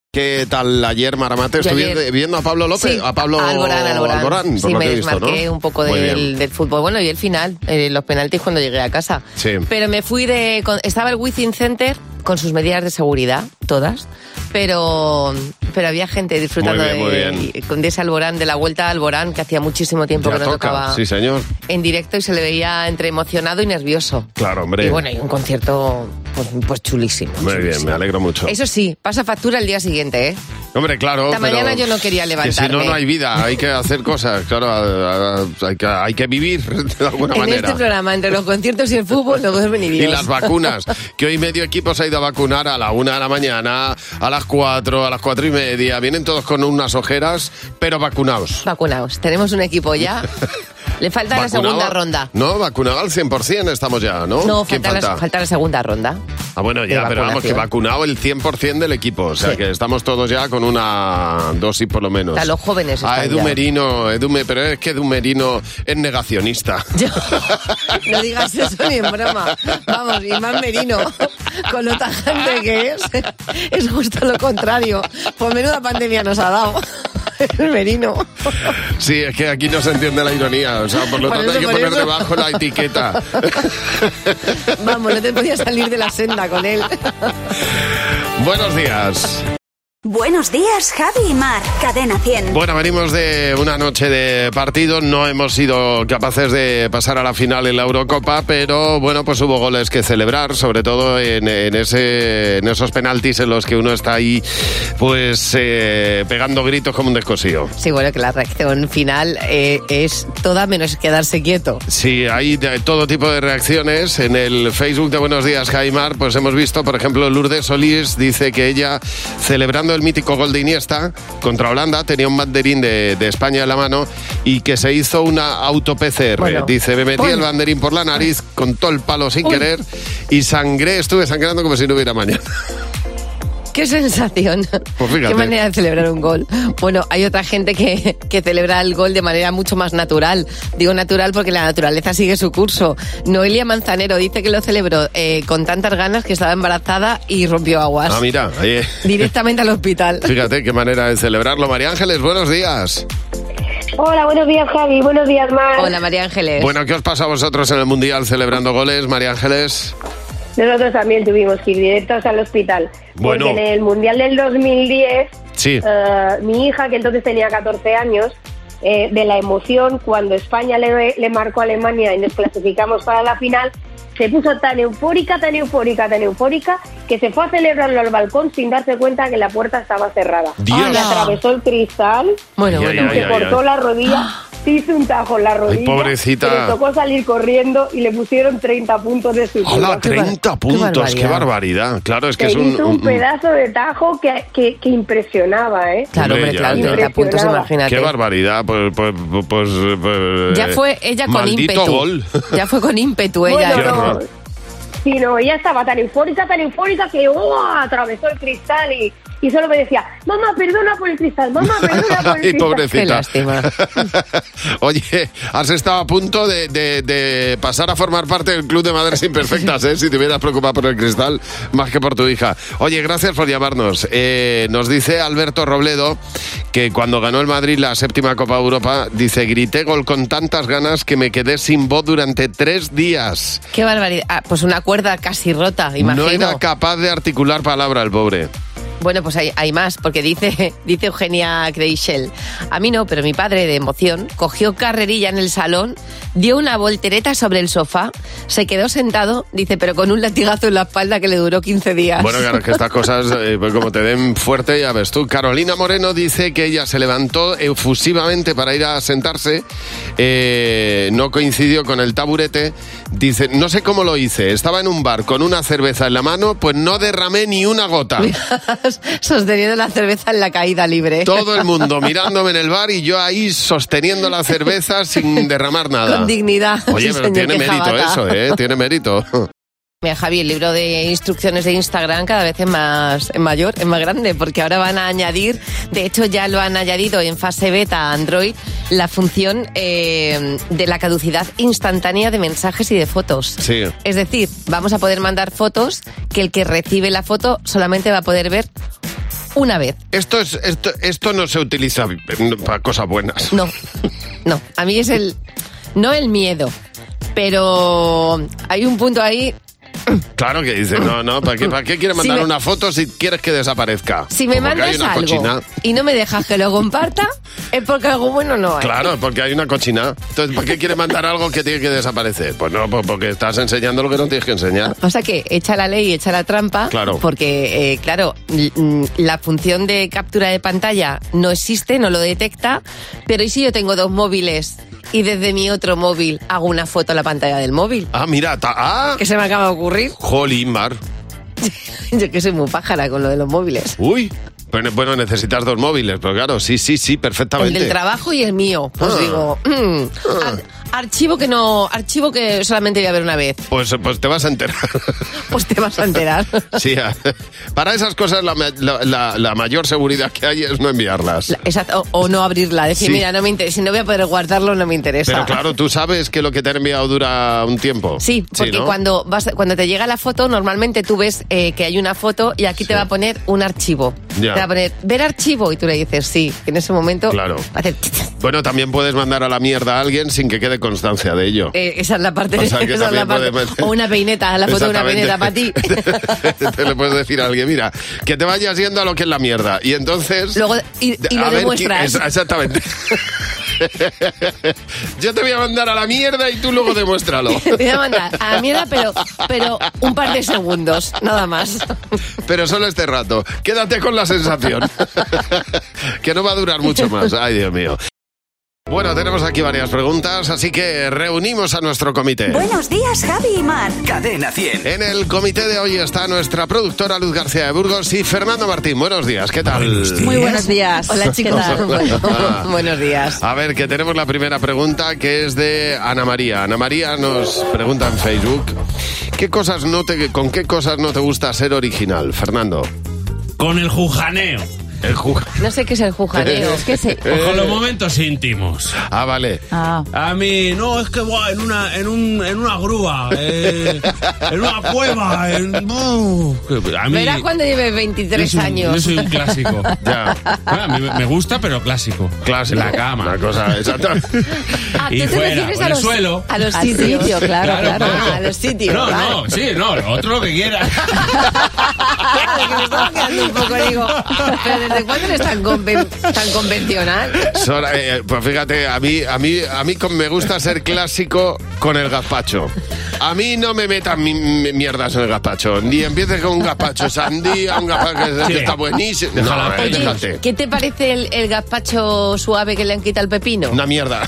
¿Qué tal ayer, Maramate? Estuve viendo a Pablo López, sí, a Pablo Alborán. por sí, lo me que he visto, desmarqué, ¿no? Un poco del fútbol. Bueno, y el final, los penaltis cuando llegué a casa. Sí. Pero me fui estaba el Wizzing Center con sus medidas de seguridad, todas, pero había gente disfrutando de ese Alborán, de la vuelta a Alborán, que hacía muchísimo tiempo que no tocaba sí, señor. En directo, y se le veía entre emocionado y nervioso. Claro, hombre. Y bueno, y un concierto pues chulísimo. Muy bien, me alegro mucho. Eso sí, pasa factura el día siguiente, ¿eh? Hombre, claro. Esta mañana yo no quería levantarme. Que si no hay vida, hay que hacer cosas, claro, hay que vivir de alguna manera. En este programa, entre los conciertos y el fútbol, no duerme ni Dios. Y las vacunas, que hoy medio equipo se ha ido a vacunar a la 1 de la mañana, a las 4, a las 4:30, vienen todos con unas ojeras, pero vacunados. Vacunados, tenemos un equipo ya. Le falta la segunda ronda. No, vacunado al 100% estamos ya, ¿no? No, falta la segunda ronda. Ah, bueno, ya, pero vamos, que vacunado el 100% del equipo. O sea, que estamos todos ya con una dosis por lo menos. A los jóvenes a Edu Merino, pero es que Edu Merino es negacionista. No digas eso ni en broma. Vamos, y más Merino, con lo tajante que es justo lo contrario. Pues menuda pandemia nos ha dado. El Merino. Sí, es que aquí no se entiende la ironía, o sea, por lo tanto hay que poner debajo la etiqueta. Vamos, no te podías salir de la senda con él. Buenos días. Buenos días, Javi y Mar, Cadena 100. Bueno, venimos de una noche de partido, no hemos sido capaces de pasar a la final en la Eurocopa, pero bueno, pues hubo goles que celebrar, sobre todo en esos penaltis en los que uno está ahí, pues pegando gritos como un descosío. Sí, bueno, que la reacción final es toda menos quedarse quieto. Sí, hay todo tipo de reacciones. En el Facebook de Buenos Días, Javi y Mar, pues hemos visto, por ejemplo, Lourdes Solís dice que ella, celebrando el mítico gol de Iniesta contra Holanda, tenía un banderín de España en la mano y que se hizo una auto-PCR. Bueno, dice, me metí el banderín por la nariz con todo el palo sin querer y estuve sangrando como si no hubiera mañana. ¡Qué sensación! Pues fíjate. ¡Qué manera de celebrar un gol! Bueno, hay otra gente que celebra el gol de manera mucho más natural. Digo natural porque la naturaleza sigue su curso. Noelia Manzanero dice que lo celebró con tantas ganas que estaba embarazada y rompió aguas. Ah, mira. Ahí... Directamente al hospital. Fíjate qué manera de celebrarlo. María Ángeles, buenos días. Hola, buenos días, Javi. Buenos días, Mar. Hola, María Ángeles. Bueno, ¿qué os pasa a vosotros en el Mundial celebrando goles, María Ángeles? Nosotros también tuvimos que ir directos al hospital. Bueno. Porque en el Mundial del 2010, sí. Mi hija, que entonces tenía 14 años, de la emoción, cuando España le marcó a Alemania y nos clasificamos para la final, se puso tan eufórica, que se fue a celebrarlo al balcón sin darse cuenta que la puerta estaba cerrada. Dios. Le atravesó el cristal, se cortó la rodilla... Se hizo un tajo en la rodilla. Ay, pobrecita. Le tocó salir corriendo y le pusieron 30 puntos de su ¡Hola, 30 puntos! ¡Qué barbaridad! Claro, es que es un pedazo de tajo que impresionaba, ¿eh? Claro, hombre, claro, 30 puntos, imagínate. ¡Qué barbaridad! Pues ya fue ella con maldito ímpetu. Gol. Ya fue con ímpetu ella. Bueno, sí, no, ella estaba tan eufórica que atravesó el cristal y solo me decía, mamá, perdona por el cristal, mamá, perdona por el cristal. Pobrecita. Qué lástima. Oye, has estado a punto de pasar a formar parte del Club de Madres Imperfectas, ¿eh? Si te hubieras preocupado por el cristal, más que por tu hija. Oye, gracias por llamarnos. Nos dice Alberto Robledo que cuando ganó el Madrid la 7ª Copa Europa, dice, grité gol con tantas ganas que me quedé sin voz durante 3 días. Qué barbaridad. Pues una cuerda casi rota, imagino. No era capaz de articular palabra el pobre. Bueno, pues hay más, porque dice Eugenia Creixell. A mí no, pero mi padre, de emoción, cogió carrerilla en el salón, dio una voltereta sobre el sofá, se quedó sentado, dice, pero con un latigazo en la espalda que le duró 15 días. Bueno, claro, es que estas cosas, pues como te den fuerte, ya ves tú. Carolina Moreno dice que ella se levantó efusivamente para ir a sentarse, no coincidió con el taburete, dice, no sé cómo lo hice, estaba en un bar con una cerveza en la mano, pues no derramé ni una gota. Sosteniendo la cerveza en la caída libre. Todo el mundo mirándome en el bar y yo ahí sosteniendo la cerveza sin derramar nada. Con dignidad. Oye, pero tiene mérito eso, ¿eh? Tiene mérito. Mira, Javi, el libro de instrucciones de Instagram cada vez es más grande, porque ahora van a añadir, de hecho ya lo han añadido en fase beta a Android, la función de la caducidad instantánea de mensajes y de fotos. Sí. Es decir, vamos a poder mandar fotos que el que recibe la foto solamente va a poder ver una vez. Esto no se utiliza para cosas buenas. No. A mí es no el miedo, pero hay un punto ahí. Claro que dice, no, ¿para qué quieres mandar una foto si quieres que desaparezca? Si me mandas algo cochina. Y no me dejas que lo comparta, es porque algo bueno no hay. Claro, porque hay una cochina. Entonces, ¿para qué quieres mandar algo que tiene que desaparecer? Pues no, porque estás enseñando lo que no tienes que enseñar. Pasa que echa la ley, echa la trampa, claro. Porque, la función de captura de pantalla no existe, no lo detecta, pero ¿y si yo tengo dos móviles y desde mi otro móvil hago una foto a la pantalla del móvil? Ah, mira, que se me acaba de ocurrir. Jolín, Mar. Yo que soy muy pájara con lo de los móviles. Uy, bueno, necesitas dos móviles, pero claro, sí, perfectamente. El del trabajo y el mío. Pues digo, archivo que solamente voy a ver una vez. Pues te vas a enterar. Pues te vas a enterar. Sí, para esas cosas la mayor seguridad que hay es no enviarlas. Exacto, o no abrirla. Decir, sí. Mira, no me interesa, si no voy a poder guardarlo, no me interesa. Pero claro, tú sabes que lo que te han enviado dura un tiempo. Sí, porque ¿no? cuando te llega la foto, normalmente tú ves que hay una foto y aquí te va a poner un archivo. Ya. Te va a poner, ver archivo, y tú le dices sí. En ese momento claro. va a hacer... Bueno, también puedes mandar a la mierda a alguien sin que quede constancia de ello. Esa es la parte. O sea, esa es la parte. O una peineta, la foto de una peineta para ti. Te le puedes decir a alguien, mira, que te vayas yendo a lo que es la mierda. Y entonces... Luego, y lo demuestras. Exactamente. Yo te voy a mandar a la mierda y tú luego demuéstralo. Te voy a mandar a la mierda, pero un par de segundos, nada más. Pero solo este rato. Quédate con la sensación. Que no va a durar mucho más. Ay, Dios mío. Bueno, tenemos aquí varias preguntas, así que reunimos a nuestro comité. Buenos días, Javi y Mar. Cadena 100. En el comité de hoy está nuestra productora Luz García de Burgos y Fernando Martín. Buenos días, ¿qué tal? Muy buenos días. Hola, chicos. Buenos días. A ver, que tenemos la primera pregunta, que es de Ana María. Ana María nos pregunta en Facebook, ¿con qué cosas no te gusta ser original, Fernando? Con el jujaneo. No sé qué es el jujaneo. ¿Qué sé? Con los momentos íntimos. Ah, vale. A mí, no, es que en una grúa, en una cueva, a mí, verás cuando lleves 23 años. Yo soy un clásico. Ya. Bueno, a mí me gusta, pero clásico. Clásico. En la cama. Una cosa exacta. Y fuera, en el suelo. A los sitios, claro. A los sitios. No, otro lo que quiera. Claro, que me estaba quedando un poco, digo, pero ¿desde cuándo eres tan convencional? Pues fíjate, a mí me gusta ser clásico con el gazpacho. A mí no me metan mierdas en el gazpacho. Ni empieces con un gazpacho sandía, un gazpacho que está buenísimo. Déjate. ¿Qué te parece el gazpacho suave que le han quitado el pepino? Una mierda.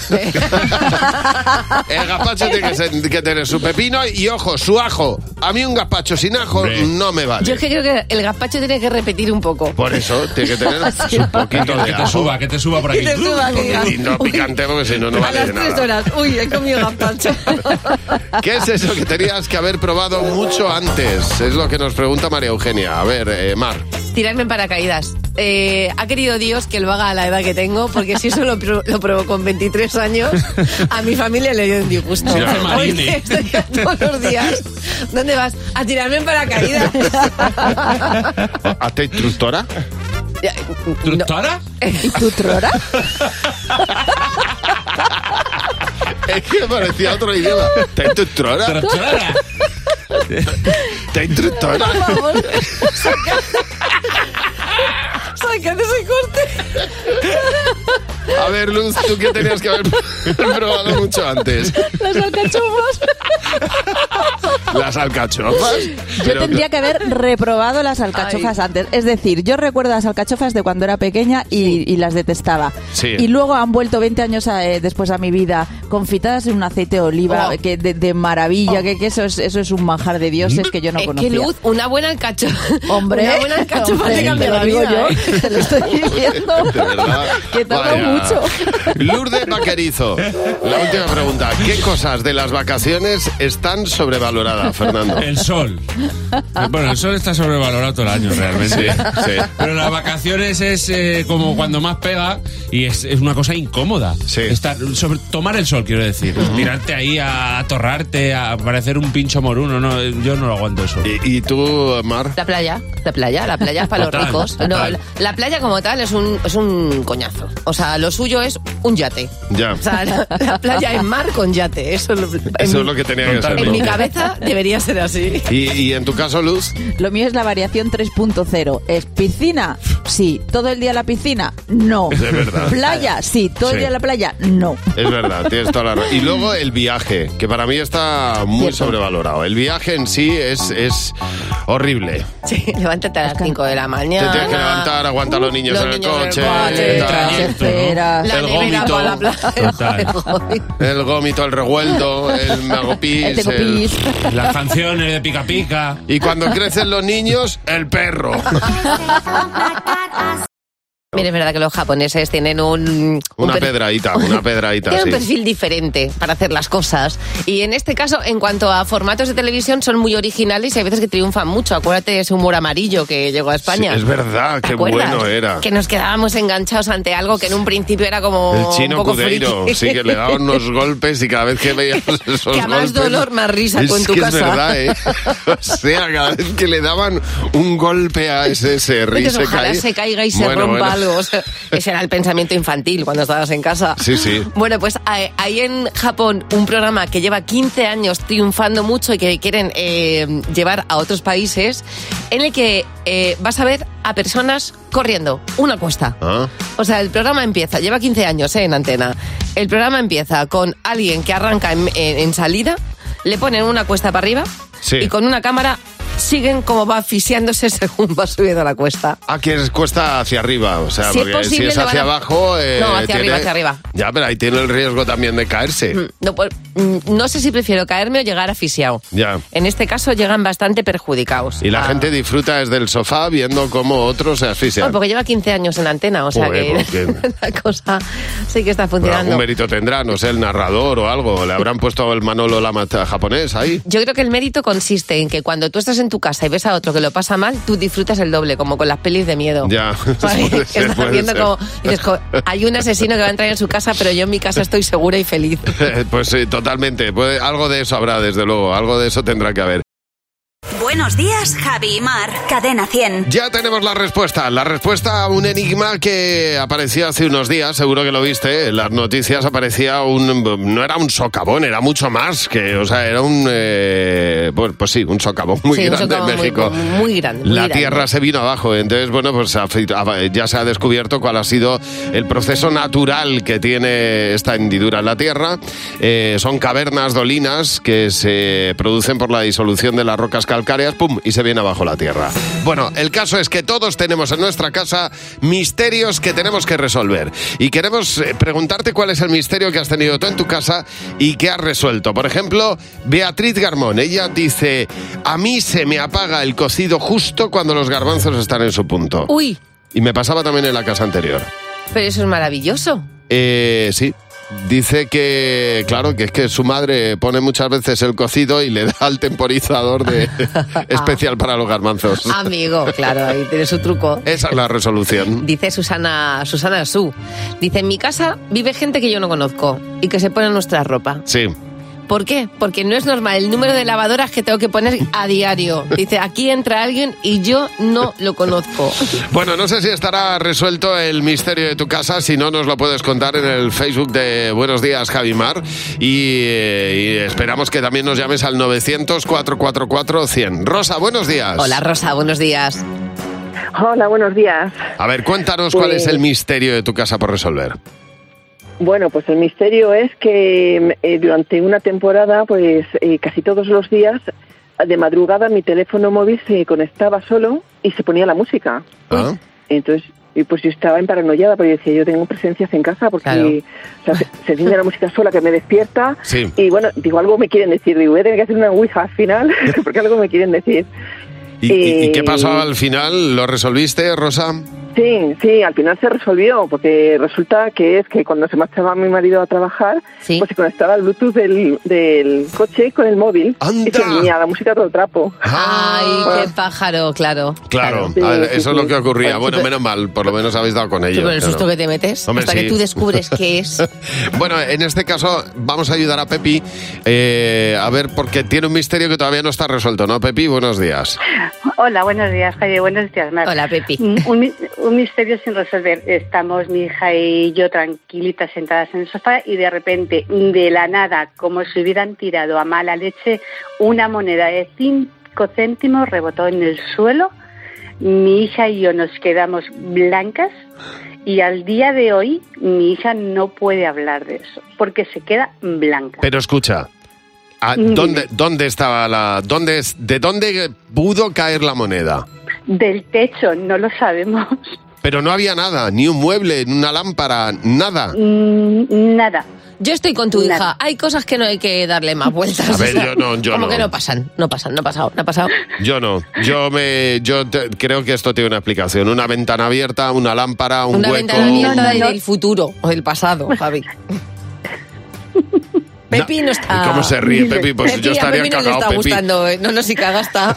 El gazpacho tiene que tener su pepino y, ojo, su ajo. A mí un gazpacho sin ajo no me vale. Yo es que creo que el gazpacho tiene que repetir un poco. Por eso tiene que tener un poquito de ajo. Que te suba por aquí. Y no picante, porque si no vale a de las 3 nada. horas. Uy, he comido gazpacho. ¿Qué es eso que tenías que haber probado mucho antes? Es lo que nos pregunta María Eugenia. A ver, Mar. Tirarme en paracaídas. Ha querido Dios que lo haga a la edad que tengo, porque si eso lo probó con 23 años, a mi familia le dio un disgusto. Sí, porque estoy todos los días. ¿Dónde vas? A tirarme en paracaídas. ¿Hazte instructora? ¿Instructora? ¿Instructora? Es que parecía otro idioma. ¿Te instructora? ¿Instructora? ¿Te instructora? Por favor. Sácate ese corte. A ver, Luz, ¿tú qué tenías que haber probado mucho antes? Las alcachofas. ¿Las alcachofas? Yo tendría que haber reprobado las alcachofas antes. Es decir, yo recuerdo las alcachofas de cuando era pequeña y las detestaba. Sí. Y luego han vuelto 20 años después a mi vida, confitadas en un aceite de oliva que de maravilla, que eso es un manjar de dioses que yo no conocía. Es que, Luz, una buena alcachofa. Hombre, una buena alcachofa te cambia te lo la digo vida. yo, te lo estoy diciendo. De verdad. Que tarda Vaya. mucho. Lourdes Vaquerizo, la última pregunta. ¿Qué cosas de las vacaciones están sobrevaloradas nada, Fernando. El sol. Bueno, el sol está sobrevalorado todo el año, realmente. Sí. Pero las vacaciones es como cuando más pega y es una cosa incómoda. Sí. Tomar el sol, quiero decir. Tirarte ahí a atorrarte, a parecer un pincho moruno. No, yo no lo aguanto eso. ¿Y tú, Mar? La playa es para los ricos. Total. No, la playa como tal es un coñazo. O sea, lo suyo es un yate. Ya. O sea, la playa es mar con yate. Eso es lo que tenía que ser. En ¿no? mi cabeza debería ser así. ¿Y en tu caso, Luz? Lo mío es la variación 3.0. ¿Es piscina? Sí. ¿Todo el día la piscina? No. Es verdad. ¿Playa? Sí. ¿Todo el día la playa? No. Es verdad, tienes toda la razón. Y luego el viaje, que para mí está muy Cierto. sobrevalorado. El viaje en sí es horrible. Sí, levántate a las 5 de la mañana. Te tienes que levantar, aguanta a los niños en el coche. El tal. trayecto, ¿no? Esperas. La el nevera gómito. para la playa. Total. El gómito, el revuelto, el magopis. El tecopis. Las canciones de Pica Pica. Y cuando crecen los niños, el perro. Mira, es verdad que los japoneses tienen Una pedradita, Tienen un sí. perfil diferente para hacer las cosas. Y en este caso, en cuanto a formatos de televisión, son muy originales y hay veces que triunfan mucho. Acuérdate de ese humor amarillo que llegó a España. Sí, es verdad, ¿Te qué acuerdas? bueno era. Que nos quedábamos enganchados ante algo que en un principio era como El chino un poco Cudeiro, friki. sí, que le daban unos golpes y cada vez que veíamos esos Que a más golpes... dolor, más risa tú en tu que casa. Es verdad, ¿eh? O sea, cada vez que le daban un golpe a ese Entonces, ojalá se caiga y se rompa algo. O sea, ese era el pensamiento infantil cuando estabas en casa. Sí, sí. Bueno, pues hay en Japón un programa que lleva 15 años triunfando mucho y que quieren llevar a otros países, en el que vas a ver a personas corriendo una cuesta. ¿Ah? O sea, el programa empieza, lleva 15 años en antena. El programa empieza con alguien que arranca en salida, le ponen una cuesta para arriba Sí. y con una cámara siguen como va asfixiándose según va subiendo la cuesta. Ah, que es cuesta hacia arriba, o sea, Si es porque posible, si es le hacia van a- abajo... No, hacia arriba. Ya, pero ahí tiene el riesgo también de caerse. No, pues, no sé si prefiero caerme o llegar asfixiado. Ya. En este caso llegan bastante perjudicados. Y la gente disfruta desde el sofá viendo cómo otros se asfixian. Porque lleva 15 años en antena, o sea Joder, que porque- la cosa sí que está Pero funcionando. algún mérito tendrá, no sé, el narrador o algo. Le habrán puesto el Manolo Lama japonés ahí. Yo creo que el mérito consiste en que cuando tú estás en tu casa y ves a otro que lo pasa mal, tú disfrutas el doble, como con las pelis de miedo. Ya, ¿Vale? puede ser, Estás puede viendo ser. como dices, hay un asesino que va a entrar en su casa, pero yo en mi casa estoy segura y feliz. Pues sí, totalmente. Algo de eso habrá, desde luego. Algo de eso tendrá que haber. Buenos días, Javi y Mar. Cadena 100. Ya tenemos la respuesta. La respuesta a un enigma que apareció hace unos días. Seguro que lo viste. En las noticias aparecía no era un socavón, era mucho más. O sea, era pues sí, un socavón muy Sí, un grande socavón en México. muy grande. muy La grande. Tierra se vino abajo. Entonces, bueno, pues ya se ha descubierto cuál ha sido el proceso natural que tiene esta hendidura en la Tierra. Son cavernas, dolinas, que se producen por la disolución de las rocas calcáreas, ¡pum!, y se viene abajo la Tierra. Bueno, el caso es que todos tenemos en nuestra casa misterios que tenemos que resolver. Y queremos preguntarte cuál es el misterio que has tenido tú en tu casa y que has resuelto. Por ejemplo, Beatriz Garmón, ella dice: a mí se me apaga el cocido justo cuando los garbanzos están en su punto. Uy, Y me pasaba también en la casa anterior. pero eso es maravilloso. Sí. Dice que, claro, que es que su madre pone muchas veces el cocido y le da el temporizador especial para los garbanzos. Amigo, claro, ahí tiene su truco. Esa es la resolución. Dice Susana Su. Dice, en mi casa vive gente que yo no conozco y que se pone nuestra ropa. Sí. ¿Por qué? Porque no es normal el número de lavadoras que tengo que poner a diario. Dice, aquí entra alguien y yo no lo conozco. Bueno, no sé si estará resuelto el misterio de tu casa. Si no, nos lo puedes contar en el Facebook de Buenos Días, Javi Mar. Y esperamos que también nos llames al 900-444-100. Rosa, buenos días. Hola, Rosa, buenos días. Hola, buenos días. A ver, cuéntanos cuál es el misterio de tu casa por resolver. Bueno, pues el misterio es que durante una temporada, pues casi todos los días, de madrugada, mi teléfono móvil se conectaba solo y se ponía la música. ¿Ah? Entonces, pues yo estaba paranoiada, porque decía, yo tengo presencias en casa, porque Claro. o sea, se enciende la música sola que me despierta. Sí. Y bueno, digo, algo me quieren decir. Digo, voy a tener que hacer una ouija al final, porque algo me quieren decir. ¿Y qué pasó al final? ¿Lo resolviste, Rosa? Sí, al final se resolvió, porque resulta que cuando se marchaba mi marido a trabajar, ¿Sí? pues se conectaba el Bluetooth del coche con el móvil. ¡Anda! Y se unía la música a todo trapo. Ay, qué pájaro, claro. Claro, Sí, eso es lo que ocurría. Bueno, Bueno, menos mal, por lo menos habéis dado con ello. Pero el susto que te metes, Hombre, hasta sí. que tú descubres qué es. Bueno, en este caso vamos a ayudar a Pepi, a ver, porque tiene un misterio que todavía no está resuelto, ¿no, Pepi? Buenos días. Hola, buenos días, Jaime. Buenos días, Mar. Hola, Pepi. Un misterio sin resolver. Estamos mi hija y yo tranquilitas sentadas en el sofá y de repente, de la nada, como si hubieran tirado a mala leche, una moneda de 5 céntimos rebotó en el suelo. Mi hija y yo nos quedamos blancas y al día de hoy mi hija no puede hablar de eso porque se queda blanca. Pero escucha, ¿dónde estaba de dónde pudo caer la moneda? Del techo, no lo sabemos. Pero no había nada, ni un mueble, ni una lámpara, nada. Nada. Yo estoy con tu hija. Hay cosas que no hay que darle más vueltas. A ver, yo como no. que no ha pasado. Yo no. Creo que esto tiene una explicación. Una ventana abierta, una lámpara, un Una hueco. ventana abierta del futuro o del pasado, Javi. Pepi no está... ¿Cómo se ríe, Pepi? Pues Pepi, yo estaría a Pepi no le cagado, está Pepi. gustando. No, si caga está.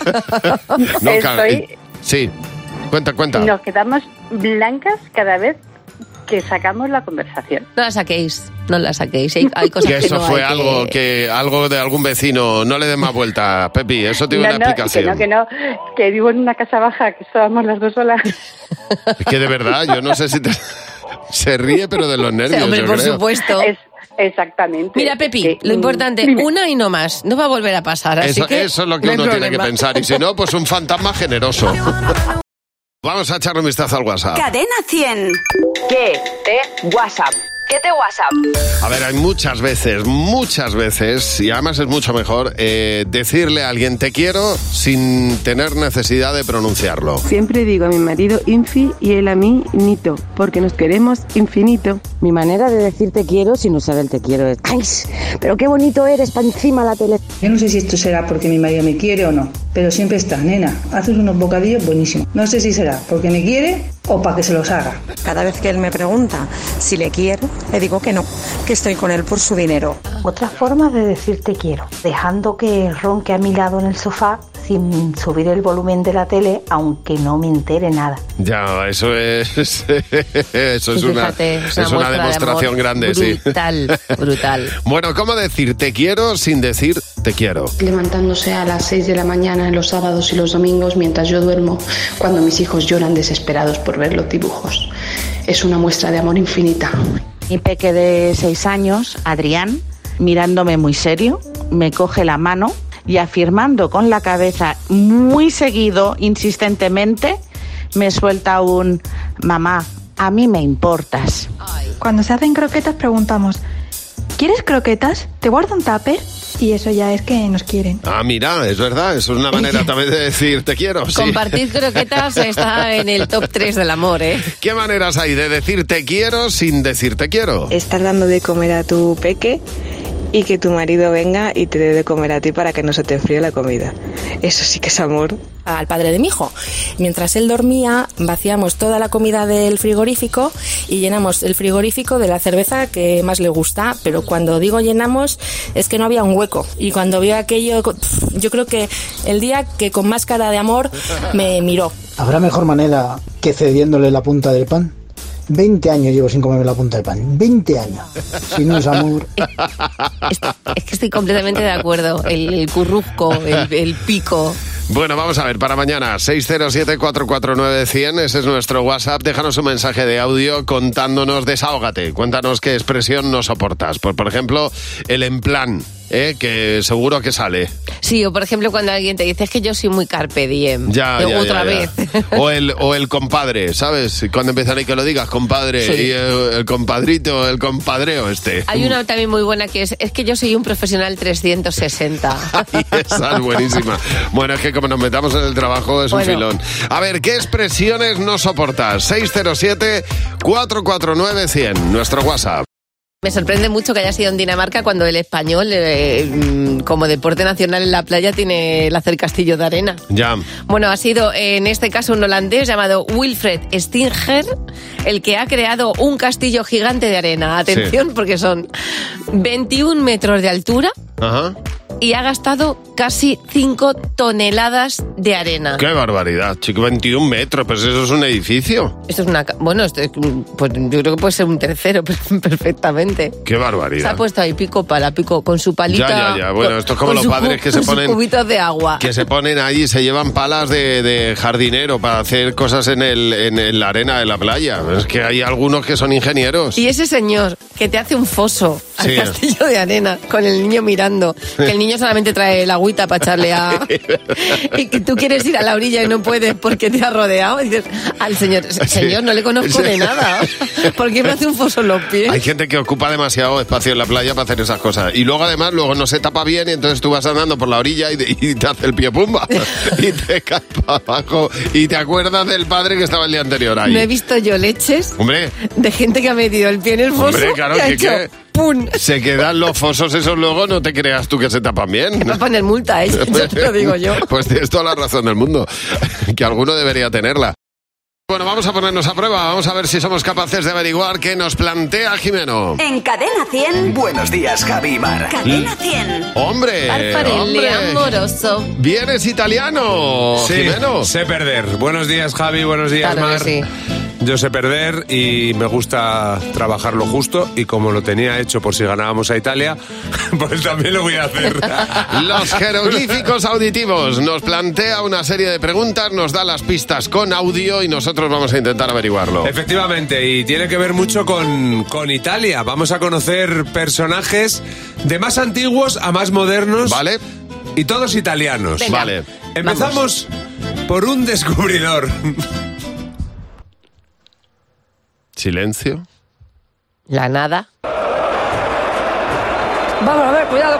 Sí, cuenta. Nos quedamos blancas cada vez que sacamos la conversación. No la saquéis. Hay cosas Que que eso no fue hay algo de algún vecino. No le des más vuelta, Pepi. Eso tiene una explicación. Que vivo en una casa baja, que estábamos las dos solas. Es que de verdad, yo no sé si se ríe, pero de los nervios. Sí, hombre, yo por creo. supuesto. Exactamente. Mira, Pepi, lo importante, una y no más. No va a volver a pasar, así Eso, que eso es lo que no hay uno tiene que problema. pensar. Y si no, pues un fantasma generoso. Vamos a echarle un vistazo al WhatsApp. Cadena 100. ¿Qué te WhatsApp? ¿Qué te WhatsApp? A ver, hay muchas veces, y además es mucho mejor, decirle a alguien te quiero sin tener necesidad de pronunciarlo. Siempre digo a mi marido infi y él a mí nito, porque nos queremos infinito. Mi manera de decir te quiero sin usar el te quiero es ¡ay, pero qué bonito eres para encima la tele! Yo no sé si esto será porque mi marido me quiere o no, pero siempre está, nena, haces unos bocadillos buenísimos. No sé si será porque me quiere o para que se los haga. Cada vez que él me pregunta si le quiero, le digo que no, que estoy con él por su dinero. Otra forma de decir te quiero, dejando que ronque a mi lado en el sofá sin subir el volumen de la tele, aunque no me entere nada. Ya, eso es Fíjate, una demostración grande, brutal, sí. Brutal. Bueno, ¿cómo decir te quiero sin decir te quiero? Levantándose a las 6 de la mañana en los sábados y los domingos mientras yo duermo, cuando mis hijos lloran desesperados por ver los dibujos. Es una muestra de amor infinita. Mi peque de 6 años, Adrián, mirándome muy serio, me coge la mano y afirmando con la cabeza muy seguido, insistentemente, me suelta un mamá, a mí me importas. Cuando se hacen croquetas preguntamos, ¿quieres croquetas? ¿Te guardo un tupper? Y eso ya es que nos quieren. Ah, mira, es verdad, eso es una manera también de decir te quiero. Sí. Compartir croquetas está en el top 3 del amor, ¿eh? ¿Qué maneras hay de decir te quiero sin decir te quiero? Estar dando de comer a tu peque y que tu marido venga y te dé de comer a ti para que no se te enfríe la comida. Eso sí que es amor. Al padre de mi hijo. Mientras él dormía, vaciamos toda la comida del frigorífico y llenamos el frigorífico de la cerveza que más le gusta, pero cuando digo llenamos es que no había un hueco. Y cuando vio aquello, yo creo que el día que con más cara de amor me miró. ¿Habrá mejor manera que cediéndole la punta del pan? 20 años llevo sin comerme la punta del pan. 20 años. Si no es amor. Es que estoy completamente de acuerdo. El currusco, el pico. Bueno, vamos a ver, para mañana, 607-449-100, ese es nuestro WhatsApp. Déjanos un mensaje de audio contándonos, desahógate, cuéntanos qué expresión no soportas. Pues, por ejemplo, el en plan, que seguro que sale. Sí, o por ejemplo, cuando alguien te dice, es que yo soy muy carpe diem. Otra vez. O el compadre, ¿sabes? Cuando empiezan ahí que lo digas, compadre, sí. Y el compadrito, el compadreo este. Hay una también muy buena que es que yo soy un profesional 360. Ay, esa es buenísima. Bueno, es que como nos metamos en el trabajo es un filón. A ver, ¿qué expresiones no soportas? 607-449-100, nuestro WhatsApp. Me sorprende mucho que haya sido en Dinamarca cuando el español, como deporte nacional en la playa, tiene el hacer castillo de arena. Ya. Bueno, ha sido en este caso un holandés llamado Wilfred Stinger el que ha creado un castillo gigante de arena. Atención, porque son 21 metros de altura. Ajá. Y ha gastado casi 5 toneladas de arena. ¡Qué barbaridad, chico! 21 metros, pues eso es un edificio. Esto es una... Bueno, pues yo creo que puede ser un tercero perfectamente. ¡Qué barbaridad! Se ha puesto ahí pico con su palita. Ya. Bueno, esto es como los padres que se ponen... cubitos de agua. Que se ponen ahí y se llevan palas de jardinero para hacer cosas en la arena de la playa. Es que hay algunos que son ingenieros. Y ese señor que te hace un foso al Sí. castillo de arena con el niño mirando, que el niño solamente trae la agüita para echarle a... y que tú quieres ir a la orilla y no puedes porque te ha rodeado. Y dices, al señor, no le conozco de nada. ¿Por qué me hace un foso en los pies? Hay gente que ocupa demasiado espacio en la playa para hacer esas cosas. Y luego además no se tapa bien y entonces tú vas andando por la orilla y te hace el pie pumba. Y te caes para abajo y te acuerdas del padre que estaba el día anterior ahí. No he visto yo leches Hombre, de gente que ha metido el pie en el foso. Hombre, claro y ha que hecho qué. ¡pum! Se quedan los fosos esos luego, no te creas tú que se tapan bien. Que va a poner multa, yo te lo digo yo. Pues tienes toda la razón del mundo, que alguno debería tenerla. Bueno, vamos a ponernos a prueba, vamos a ver si somos capaces de averiguar qué nos plantea Jimeno. En Cadena 100. Buenos días, Javi y Mar. Cadena 100. ¡Hombre! Farfarelli amoroso. ¿Vienes italiano, Sí, Jimeno? sé perder. Buenos días, Javi, buenos días, Claro Mar. que sí. Yo sé perder y me gusta trabajar lo justo, y como lo tenía hecho por si ganábamos a Italia, pues también lo voy a hacer. Los jeroglíficos auditivos. Nos plantea una serie de preguntas, nos da las pistas con audio y nosotros vamos a intentar averiguarlo. Efectivamente, y tiene que ver mucho con Italia. Vamos a conocer personajes de más antiguos a más modernos. Vale. Y todos italianos. Venga, Vale. Empezamos por un descubridor. Silencio. La nada. Vamos a ver, cuidado.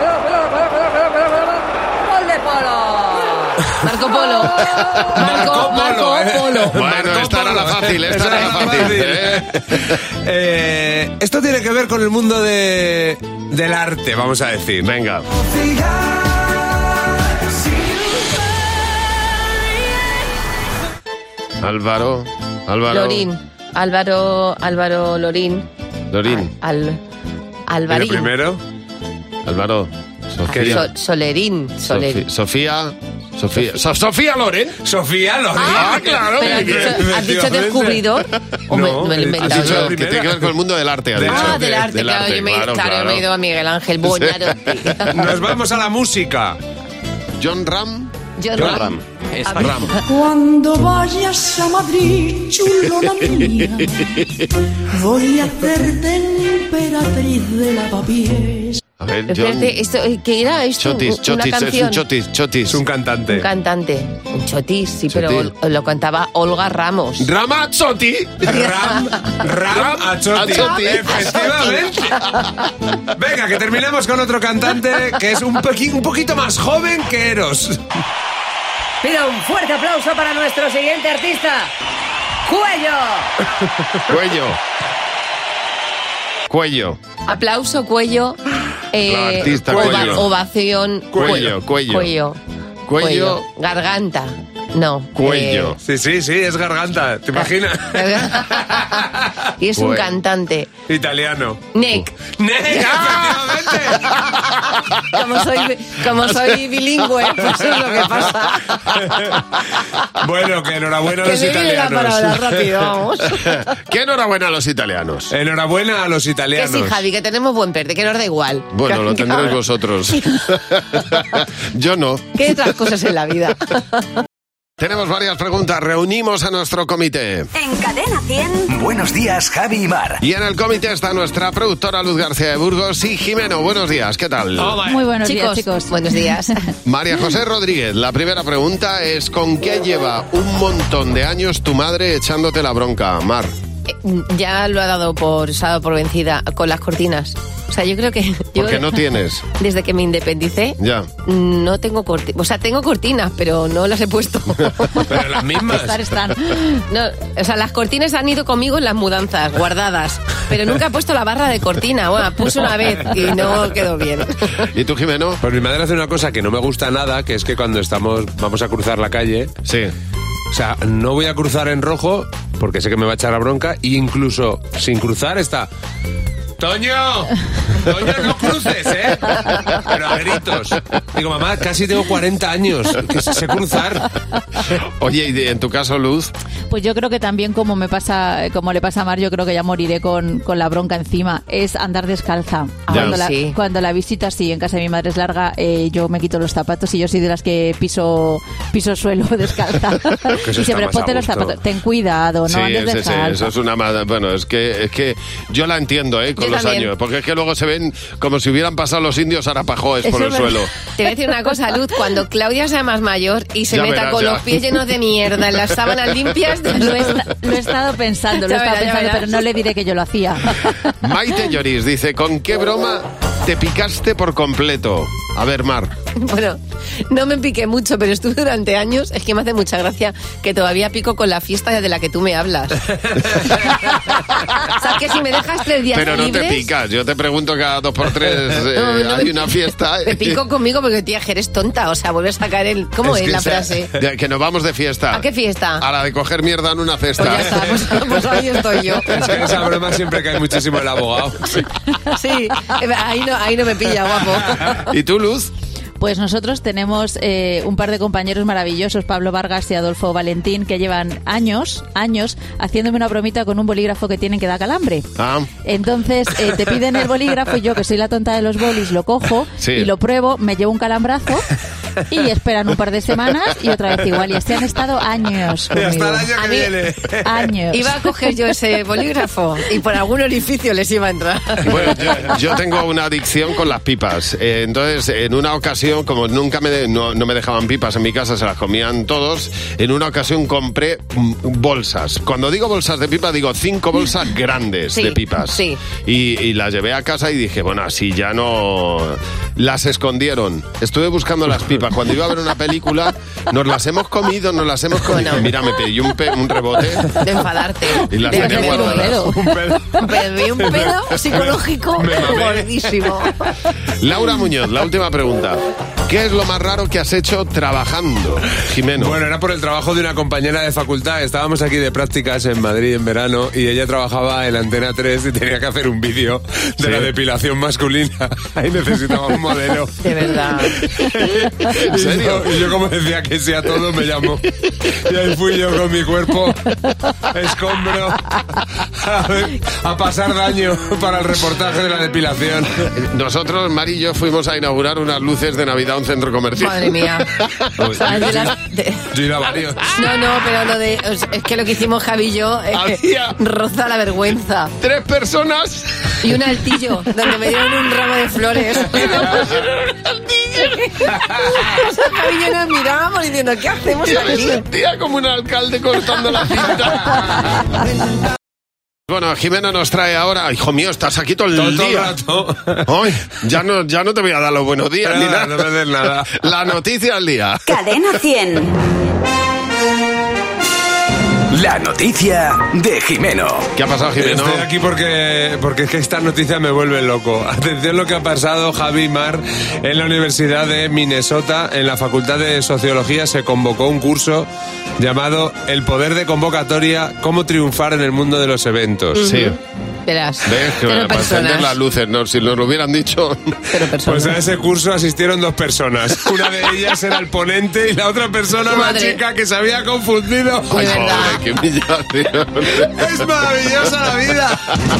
¡Gol de Polo! Marco Polo. Bueno, esta era la fácil, Esto tiene que ver con el mundo del arte, vamos a decir. Venga. Álvaro. Lorín. Álvaro Lorín. Lorín. Alvarín. ¿Y el primero? Álvaro. Sofía. Solerín. Sofía Loren. Sofía Loren. Ah, claro. Pero ¿has dicho descubridor? ¿O No, me lo he Has inventado dicho yo? que tiene que ver con el mundo del arte. Has dicho. Del arte, claro. Yo me he ido a Miguel Ángel Buonarroti. Nos vamos a la música. John Ram. Ram. Cuando vayas a Madrid, chulona mía, voy a hacerte emperatriz de lavapiés. A ver, John. Espérate, ¿esto, ¿qué era esto? Chotis, ¿Una canción? es un chotis. Es un cantante. Un cantante. Un chotis, sí, Chotis. pero lo cantaba Olga Ramos. Ramazzotti. Ram Achotti. Efectivamente. Venga, que terminemos con otro cantante que es un poquito más joven que Eros. Pido un fuerte aplauso para nuestro siguiente artista, Cuello. Aplauso, cuello. Artista, cuello. Ovación. Cuello. Garganta. No. Cuello. Sí, es garganta. ¿Te imaginas? Y es un cantante. Italiano. Nick. Efectivamente. Como soy bilingüe, pues es lo que pasa. Bueno, que enhorabuena a Que los me viene la italianos. palabra rápido, vamos. ¿Qué enhorabuena a los italianos? Enhorabuena a los Que italianos. sí, Javi, que tenemos buen verde, que nos da igual. Bueno, lo tendréis ahora- vosotros. Yo no. Que hay otras cosas en la vida. Tenemos varias preguntas. Reunimos a nuestro comité. En Cadena 100. Buenos días, Javi y Mar. Y en el comité está nuestra productora Luz García de Burgos y Jimeno. Buenos días, ¿qué tal? Muy buenos días, chicos. Buenos días. María José Rodríguez, la primera pregunta es: ¿con qué lleva un montón de años tu madre echándote la bronca, Mar? ya lo ha dado se ha dado por vencida con las cortinas. O sea, yo creo que... ¿Por qué no tienes? Desde que me independicé, ya no tengo cortinas. O sea, tengo cortinas, pero no las he puesto. Pero las mismas. Están. No, o sea, las cortinas han ido conmigo en las mudanzas, guardadas. Pero nunca he puesto la barra de cortina. Bueno, puse una vez y no quedó bien. ¿Y tú, Jimeno? Pues mi madre hace una cosa que no me gusta nada, que es que cuando vamos a cruzar la calle... Sí. O sea, no voy a cruzar en rojo porque sé que me va a echar la bronca, e incluso sin cruzar está... ¡Toño! ¡Toño, no cruces, eh! Pero a gritos. Digo, mamá, casi tengo 40 años, que sé cruzar. Oye, ¿y en tu caso, Luz? Pues yo creo que también como le pasa a Mar, yo creo que ya moriré con la bronca encima. Es andar descalza. Cuando la visita, sí, en casa de mi madre es larga, yo me quito los zapatos y yo soy de las que piso suelo descalza. Y siempre ponte los zapatos. Ten cuidado, no andes descalza. Sí, eso es una mala... Bueno, es que yo la entiendo, con los años, porque es que luego se ven como si hubieran pasado los indios arapajoes por el suelo. Te voy a decir una cosa, Luz, cuando Claudia sea más mayor y se meta con los pies llenos de mierda en las sábanas limpias... Lo he estado pensando, pero no le diré que yo lo hacía. Maite Lloris dice, ¿con qué broma te picaste por completo? A ver, Mar. Bueno, no me piqué mucho, pero estuve durante años. Es que me hace mucha gracia que todavía pico con la fiesta de la que tú me hablas. O sea, que si me dejas 3 días pero libres... Pero no te picas. Yo te pregunto cada 2 por 3 hay una fiesta. Te pico conmigo porque, tía, que eres tonta. O sea, vuelves a caer en... ¿Cómo es la frase? Que nos vamos de fiesta. ¿A qué fiesta? A la de coger mierda en una cesta. Pues ya está, pues ahí estoy yo. Es que en esa broma siempre cae muchísimo el abogado. Sí, ahí no me pilla, guapo. ¿Y tú, Luz? Pues nosotros tenemos un par de compañeros maravillosos, Pablo Vargas y Adolfo Valentín, que llevan años haciéndome una bromita con un bolígrafo que tienen que dar calambre. Entonces te piden el bolígrafo y yo, que soy la tonta de los bolis, lo cojo y lo pruebo, me llevo un calambrazo y esperan un par de semanas y otra vez igual. Y así han estado años conmigo. Y hasta el año que viene. Años. Iba a coger yo ese bolígrafo y por algún orificio les iba a entrar. Bueno, yo tengo una adicción con las pipas. Entonces, en una ocasión, como nunca no me dejaban pipas en mi casa, se las comían todos, en una ocasión compré bolsas. Cuando digo bolsas de pipa, digo 5 bolsas grandes de pipas. Sí. Y las llevé a casa y dije, bueno, así ya no... Las escondieron. Estuve buscando las pipas. Cuando iba a ver una película, nos las hemos comido. Bueno. Mira, me pedí un rebote. De enfadarte. Y las tenía guardadas. Un pedo psicológico gordísimo. Laura Muñoz, la última pregunta. ¿Qué es lo más raro que has hecho trabajando, Jimeno? Bueno, era por el trabajo de una compañera de facultad. Estábamos aquí de prácticas en Madrid en verano y ella trabajaba en Antena 3 y tenía que hacer un vídeo de la depilación masculina. Ahí necesitaba un modelo. De verdad. ¿En serio? Y yo como decía que sí a todo, me llamó. Y ahí fui yo con mi cuerpo escombro a pasar daño para el reportaje de la depilación. Nosotros, Mari y yo, fuimos a inaugurar unas luces de Navidad a un centro comercial. Madre mía. Yo he ido a varios. No, pero es que lo que hicimos Javi y yo roza la vergüenza. 3 personas. Y un altillo, donde me dieron un ramo de flores. Javi y yo nos mirábamos diciendo, ¿qué hacemos aquí? Me sentía como un alcalde cortando la cinta. Bueno, Jimena nos trae ahora... Hijo mío, estás aquí todo el día. Ay, ya no te voy a dar los buenos días ni nada. No me des nada. La noticia al día. Cadena 100. La noticia de Jimeno. ¿Qué ha pasado, Jimeno? Estoy aquí porque es que esta noticia me vuelve loco. Atención lo que ha pasado, Javi y Mar. En la Universidad de Minnesota, en la Facultad de Sociología, se convocó un curso llamado El poder de convocatoria, cómo triunfar en el mundo de los eventos. Sí. Verás. ¿Ves? Que para encender las luces, ¿no? Si nos lo hubieran dicho... Pues a ese curso asistieron 2 personas. Una de ellas era el ponente y la otra persona, una chica que se había confundido. Ay, pobre, qué humillación. Es maravillosa la vida.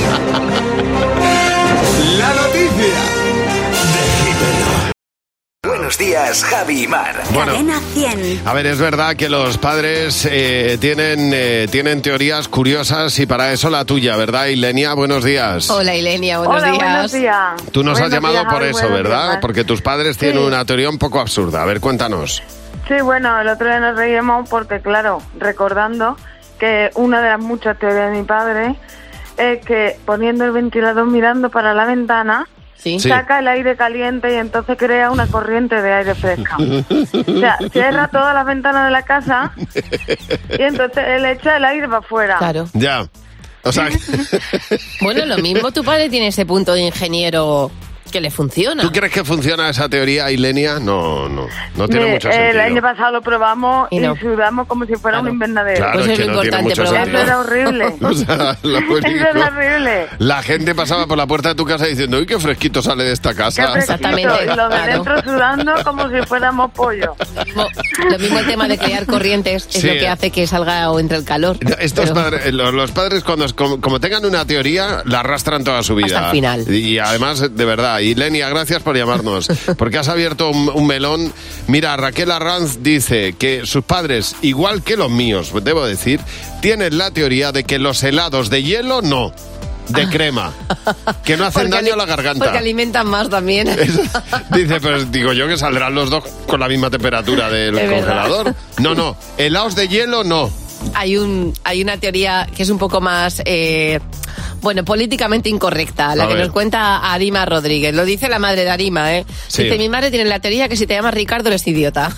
La noticia de Jimeno. Buenos días, Javi y Mar. Bueno, Cadena 100. a ver, es verdad que los padres tienen teorías curiosas y para eso la tuya, ¿verdad, Ilenia? Buenos días. Hola, Ilenia, buenos días. Buenos días. Tú nos has llamado días, por Javi, eso, ¿verdad? días. Porque tus padres tienen una teoría un poco absurda. A ver, cuéntanos. Sí, bueno, el otro día nos reímos porque, claro, recordando que una de las muchas teorías de mi padre es que poniendo el ventilador mirando para la ventana, saca el aire caliente y entonces crea una corriente de aire fresca. O sea, cierra todas las ventanas de la casa y entonces él echa el aire para afuera. Claro. Ya. O sea... Bueno, lo mismo tu padre tiene ese punto de ingeniero que le funciona. ¿Tú crees que funciona esa teoría, Ilenia? No tiene mucho sentido. El año pasado lo probamos y sudamos como si fuera un invernadero. Claro, pues es que no tiene mucho Eso sentido. era horrible. O sea, Eso era horrible. La gente pasaba por la puerta de tu casa diciendo, ¡uy, qué fresquito sale de esta casa! Exactamente. Y los de dentro sudando como si fuéramos pollo. Lo mismo el tema de crear corrientes es lo que hace que salga o entre el calor. Estos padres, los padres cuando como tengan una teoría, la arrastran toda su vida. Hasta el final. Y además, de verdad, y Lenia, gracias por llamarnos, porque has abierto un melón. Mira, Raquel Arranz dice que sus padres, igual que los míos, debo decir, tienen la teoría de que los helados de hielo no, de crema, que no hacen daño a la garganta. Porque alimentan más también. Dice, pero digo yo que saldrán los dos con la misma temperatura del congelador. No, helados de hielo no. Hay una teoría que es un poco más... políticamente incorrecta, la que nos cuenta Arima Rodríguez. Lo dice la madre de Arima, Sí. Dice, mi madre tiene la teoría que si te llamas Ricardo eres idiota.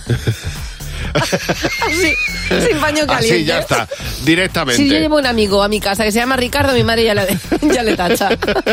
Así, sin paño caliente. Así, ya está, directamente. Si yo llevo un amigo a mi casa que se llama Ricardo, mi madre ya le tacha.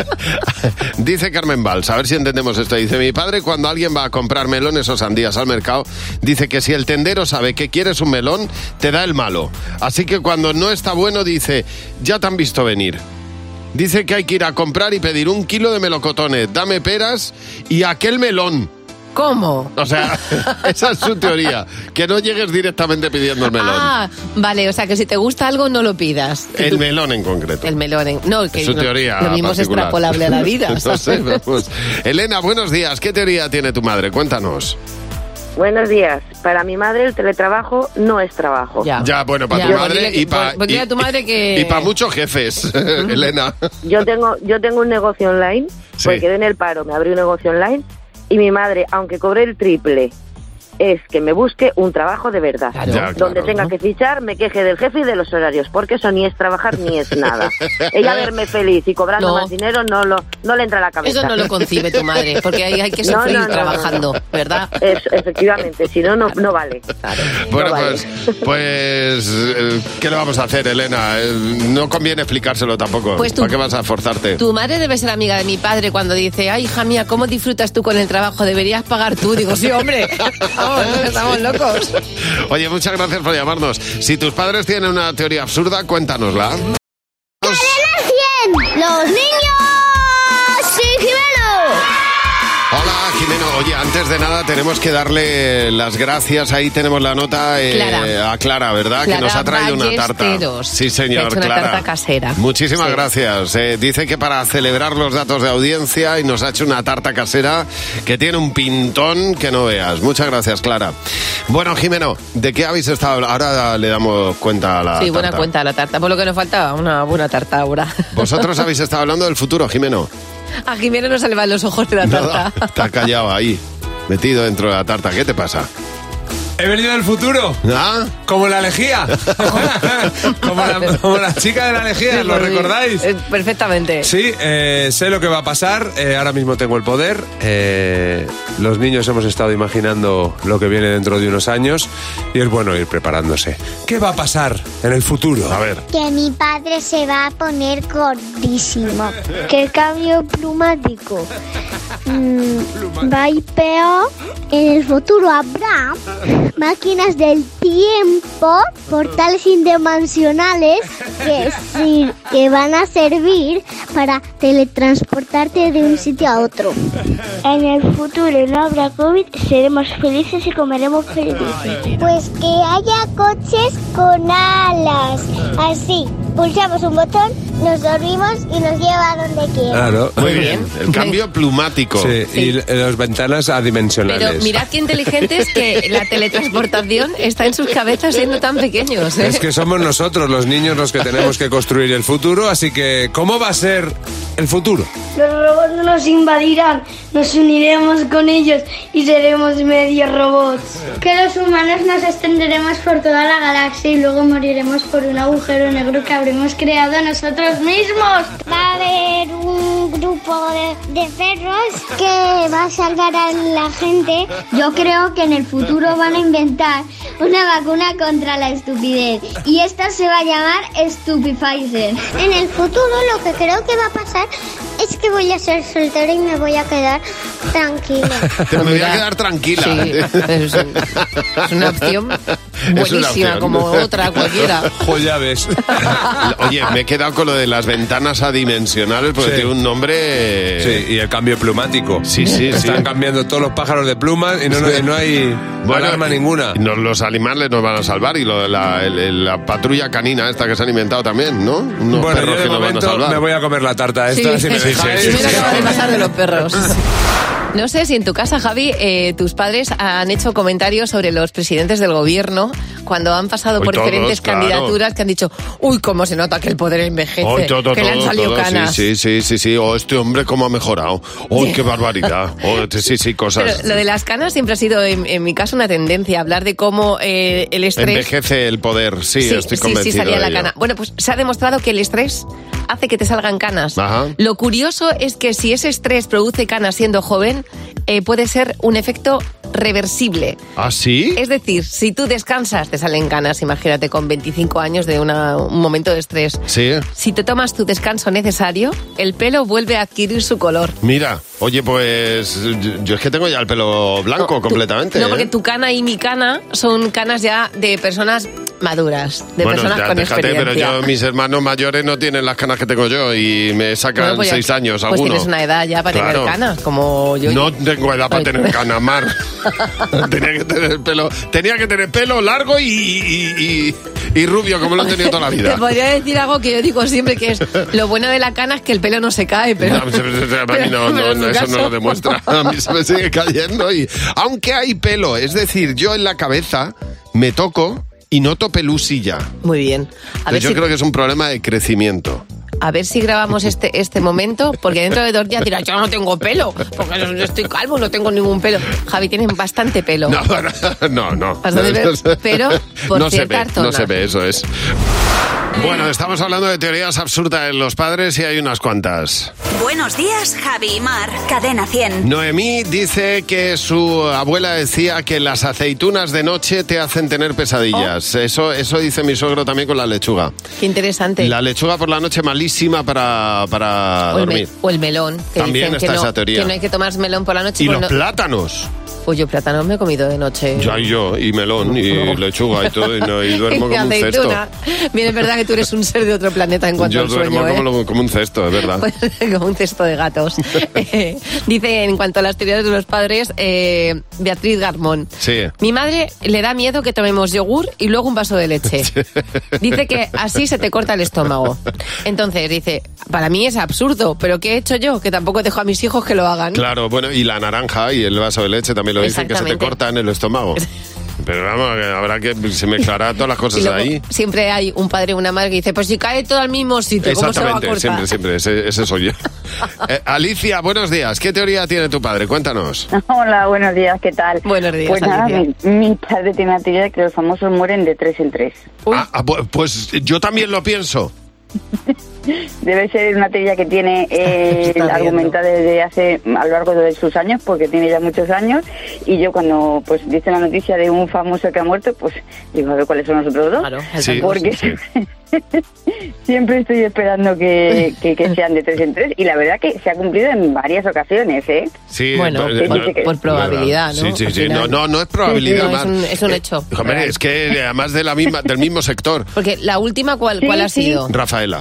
Dice Carmen Valls, a ver si entendemos esto. Dice, mi padre cuando alguien va a comprar melones o sandías al mercado, dice que si el tendero sabe que quieres un melón, te da el malo. Así que cuando no está bueno, dice, ya te han visto venir. Dice que hay que ir a comprar y pedir 1 kilo de melocotones, dame peras y aquel melón. ¿Cómo? O sea, esa es su teoría, que no llegues directamente pidiendo el melón. Ah, vale, o sea, que si te gusta algo no lo pidas. El melón en concreto. El melón no, que es su teoría lo mismo particular. Es extrapolable a la vida. No sé, vamos. Elena, buenos días. ¿Qué teoría tiene tu madre? Cuéntanos. Buenos días. Para mi madre el teletrabajo no es trabajo. Ya, bueno, para tu madre y para tu madre que... y para muchos jefes, Elena. Yo tengo un negocio online, porque quedé en el paro, me abrí un negocio online y mi madre, aunque cobre el triple, es que me busque un trabajo de verdad. Claro. Donde tenga que fichar, me queje del jefe y de los horarios, porque eso ni es trabajar ni es nada. Ella verme feliz y cobrando más dinero no le entra a la cabeza. Eso no lo concibe tu madre, porque hay que sufrir trabajando, ¿verdad? Efectivamente, si no vale. Claro, bueno, no vale. pues ¿qué le vamos a hacer, Elena? No conviene explicárselo tampoco. Pues ¿Para qué vas a forzarte? Tu madre debe ser amiga de mi padre cuando dice, ay, hija mía, ¿cómo disfrutas tú con el trabajo? Deberías pagar tú. Digo, sí, hombre. Estamos locos. Oye, muchas gracias por llamarnos. Si tus padres tienen una teoría absurda, cuéntanosla. ¡Cadena 100! ¡Los niños! ¡Sí, Jimeno! Hola, Jimeno. Oye, antes de nada tenemos que darle las gracias. Ahí tenemos la nota a Clara, ¿verdad? Clara, que nos ha traído una tarta. Sí, señor, una Clara. tarta casera. Muchísimas gracias. Dice que para celebrar los datos de audiencia y nos ha hecho una tarta casera que tiene un pintón que no veas. Muchas gracias, Clara. Bueno, Jimeno, ¿de qué habéis estado hablando? Ahora le damos cuenta a la tarta. Sí, buena cuenta a la tarta. Por lo que nos faltaba, una buena tarta ahora. ¿Vosotros habéis estado hablando del futuro, Jimeno? A Jimeno no se le van los ojos de la tarta. Está callado ahí, metido dentro de la tarta. ¿Qué te pasa? He venido del futuro. ¿Ah? Como la lejía. como la chica de la lejía, ¿lo recordáis? Perfectamente. Sí, sé lo que va a pasar. Ahora mismo tengo el poder. Los niños hemos estado imaginando lo que viene dentro de unos años y es bueno ir preparándose. ¿Qué va a pasar en el futuro? A ver. Que mi padre se va a poner gordísimo. Que el cambio climático va a ir peor. En el futuro habrá máquinas del tiempo, portales interdimensionales que van a servir para teletransportarte de un sitio a otro. En el futuro no habrá COVID, seremos felices y comeremos felices. Pues que haya coches con alas. Así, pulsamos un botón nos dormimos y nos lleva a donde quiera. Claro. Muy bien. El cambio plumático. Sí, y las ventanas adimensionales. Pero mirad qué inteligentes que la teletransportación está en sus cabezas siendo tan pequeños. Es que somos nosotros, los niños, los que tenemos que construir el futuro, así que ¿cómo va a ser el futuro? Los robots nos invadirán, nos uniremos con ellos y seremos medio robots. Que los humanos nos extenderemos por toda la galaxia y luego moriremos por un agujero negro que habremos creado nosotros mismos. Va a haber un grupo de perros que va a salvar a la gente. Yo creo que en el futuro van a inventar una vacuna contra la estupidez y esta se va a llamar Stupepfizer. En el futuro lo que creo que va a pasar es que voy a ser soltera y me voy a quedar tranquila. Me voy a quedar tranquila. Sí, es una opción buenísima, como otra cualquiera. Ya ves. Oye, me he quedado con lo de las ventanas adimensionales porque tiene un nombre... Sí, y el cambio plumático. Sí. Están cambiando todos los pájaros de plumas y no hay alarma ninguna. Los animales nos van a salvar y la patrulla canina esta que se han inventado también, ¿no? Unos perros yo que nos van a salvar. Me voy a comer la tarta esta si me dejáis. Me acaba de pasar de los perros. No sé si en tu casa, Javi, tus padres han hecho comentarios sobre los presidentes del gobierno cuando han pasado por diferentes candidaturas que han dicho, uy, cómo se nota que el poder envejece, que le han salido canas. Sí. O este hombre cómo ha mejorado. Qué barbaridad. Sí, cosas. Pero lo de las canas siempre ha sido, en mi caso, una tendencia, hablar de cómo el estrés... Envejece el poder, estoy convencido. Sí, salía la cana. Bueno, pues se ha demostrado que el estrés hace que te salgan canas. Ajá. Lo curioso es que si ese estrés produce canas siendo joven, puede ser un efecto reversible. ¿Ah, sí? Es decir, si tú descansas, te salen canas, imagínate, con 25 años de un momento de estrés. Sí. Si te tomas tu descanso necesario, el pelo vuelve a adquirir su color. Mira, oye, pues yo es que tengo ya el pelo blanco completamente. Porque tu cana y mi cana son canas ya de personas maduras, de personas con experiencia. Pero mis hermanos mayores no tienen las canas que tengo yo y me sacan 6 años algunos. Pues tienes una edad ya para tener canas, como yo. No tengo edad para tener canas, Mar. Tenía que tener pelo largo y rubio, como lo he tenido toda la vida. Te podría decir algo que yo digo siempre, que es lo bueno de la cana es que el pelo no se cae, pero... A mí eso no lo demuestra. A mí se me sigue cayendo y... Aunque hay pelo, es decir, yo en la cabeza me toco y noto pelusilla. Muy bien. Yo creo que es un problema de crecimiento. A ver si grabamos este momento, porque dentro de 2 días dirás, yo no tengo pelo, porque yo estoy calvo, no tengo ningún pelo. Javi, tienes bastante pelo. No. Bastante pelo por no cierta zona. No se ve, eso es. Bueno, estamos hablando de teorías absurdas en los padres y hay unas cuantas. Buenos días, Javi y Mar. Cadena 100. Noemí dice que su abuela decía que las aceitunas de noche te hacen tener pesadillas. Eso dice mi suegro también con la lechuga. Qué interesante. La lechuga por la noche malísima para dormir. O el melón. Que también dicen está esa teoría. Que no hay que tomar melón por la noche. Y los plátanos. Pues yo plátanos me he comido de noche. Yo, y melón, y lechuga y todo, y duermo como un cesto. Bien, es verdad que tú eres un ser de otro planeta en cuanto al sueño. Yo duermo como un cesto, es verdad. Pues, como un cesto de gatos. Dice, en cuanto a las teorías de los padres, Beatriz Garmón. Sí. Mi madre le da miedo que tomemos yogur y luego un vaso de leche. Dice que así se te corta el estómago. Entonces, dice, para mí es absurdo, pero ¿qué he hecho yo? Que tampoco dejo a mis hijos que lo hagan. Claro, bueno, y la naranja y el vaso de leche también lo dicen, que se te corta en el estómago. Pero vamos, habrá que se mezclará todas las cosas ahí. Siempre hay un padre o una madre que dice, pues si cae todo al mismo sitio, ¿cómo se va a cortar? Siempre, ese soy yo. Alicia, buenos días. ¿Qué teoría tiene tu padre? Cuéntanos. Hola, buenos días, ¿qué tal? Buenos días, pues nada, mi padre tiene una teoría de que los famosos mueren de 3 en 3. Pues yo también lo pienso. Debe ser una teoría que tiene argumentada desde hace a lo largo de sus años, porque tiene ya muchos años, y yo cuando pues dice la noticia de un famoso que ha muerto, pues digo, a ver cuáles son los otros dos, claro, porque siempre estoy esperando que sean de 3 en 3, y la verdad que se ha cumplido en varias ocasiones, ¿eh? Sí, bueno, por probabilidad, ¿no? Sí. No es probabilidad, es un hecho. Hombre, es que además del mismo sector. Porque la última, ¿cuál ha sido? Rafaela.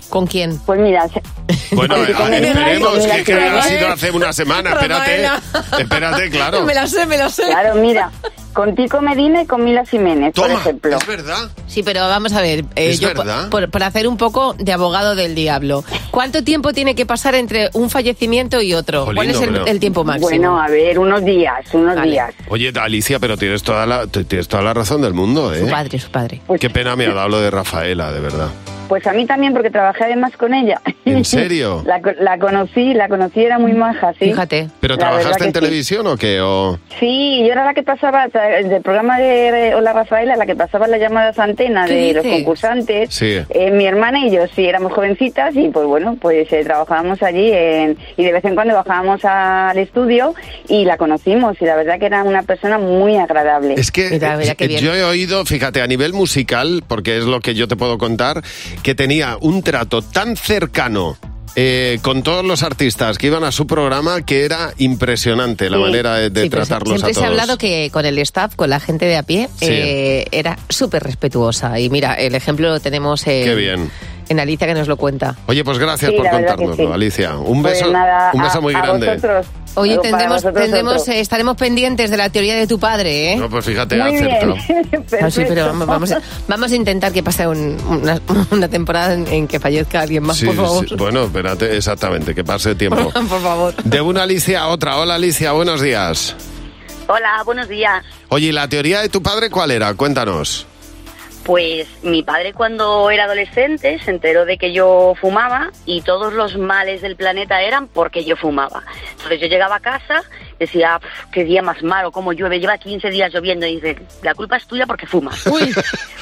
¿Con quién? Pues mira... Bueno, esperemos que ha sido hace una semana. Espérate, claro. Me la sé. Claro, mira, con Tico Medina y con Mila Jiménez, por ejemplo. ¿Es verdad? Sí, pero vamos a ver. ¿Es verdad? Por hacer un poco de abogado del diablo. ¿Cuánto tiempo tiene que pasar entre un fallecimiento y otro? Jolín, ¿Cuál es el tiempo máximo? Bueno, a ver, unos días. Oye, Alicia, pero tienes toda la razón del mundo, ¿eh? Su padre. Qué pena me ha dado lo de Rafaela, de verdad. Pues a mí también, porque trabajé además con ella. ¿En serio? La conocí, era muy maja, sí. Fíjate. ¿Pero trabajaste en televisión o qué? Sí, yo era la que pasaba, del programa de Hola Rafaela, la que pasaba las llamadas a antena de los concursantes. Sí. Mi hermana y yo, sí, éramos jovencitas y pues bueno, pues trabajábamos allí y de vez en cuando bajábamos al estudio y la conocimos y la verdad que era una persona muy agradable. Es que yo he oído, fíjate, a nivel musical, porque es lo que yo te puedo contar, que tenía un trato tan cercano con todos los artistas que iban a su programa que era impresionante la manera de tratarlos a todos. Siempre se ha hablado que con el staff, con la gente de a pie, era súper respetuosa. Y mira, el ejemplo lo tenemos Qué bien. En Alicia, que nos lo cuenta. Oye, pues gracias por contárnoslo, Alicia. Un beso, pues nada, un beso muy grande. Vosotros. Oye, estaremos pendientes de la teoría de tu padre, ¿eh? No, pues fíjate, muy acepto. No, sí, pero vamos a intentar que pase una temporada en que fallezca alguien más, por favor. Sí. Bueno, espérate, exactamente, que pase tiempo. Por favor. De una Alicia a otra. Hola, Alicia, buenos días. Hola, buenos días. Oye, ¿y la teoría de tu padre cuál era? Cuéntanos. Pues mi padre cuando era adolescente se enteró de que yo fumaba y todos los males del planeta eran porque yo fumaba. Entonces yo llegaba a casa, decía, qué día más malo, cómo llueve, lleva 15 días lloviendo, y dice, la culpa es tuya porque fumas. Uy.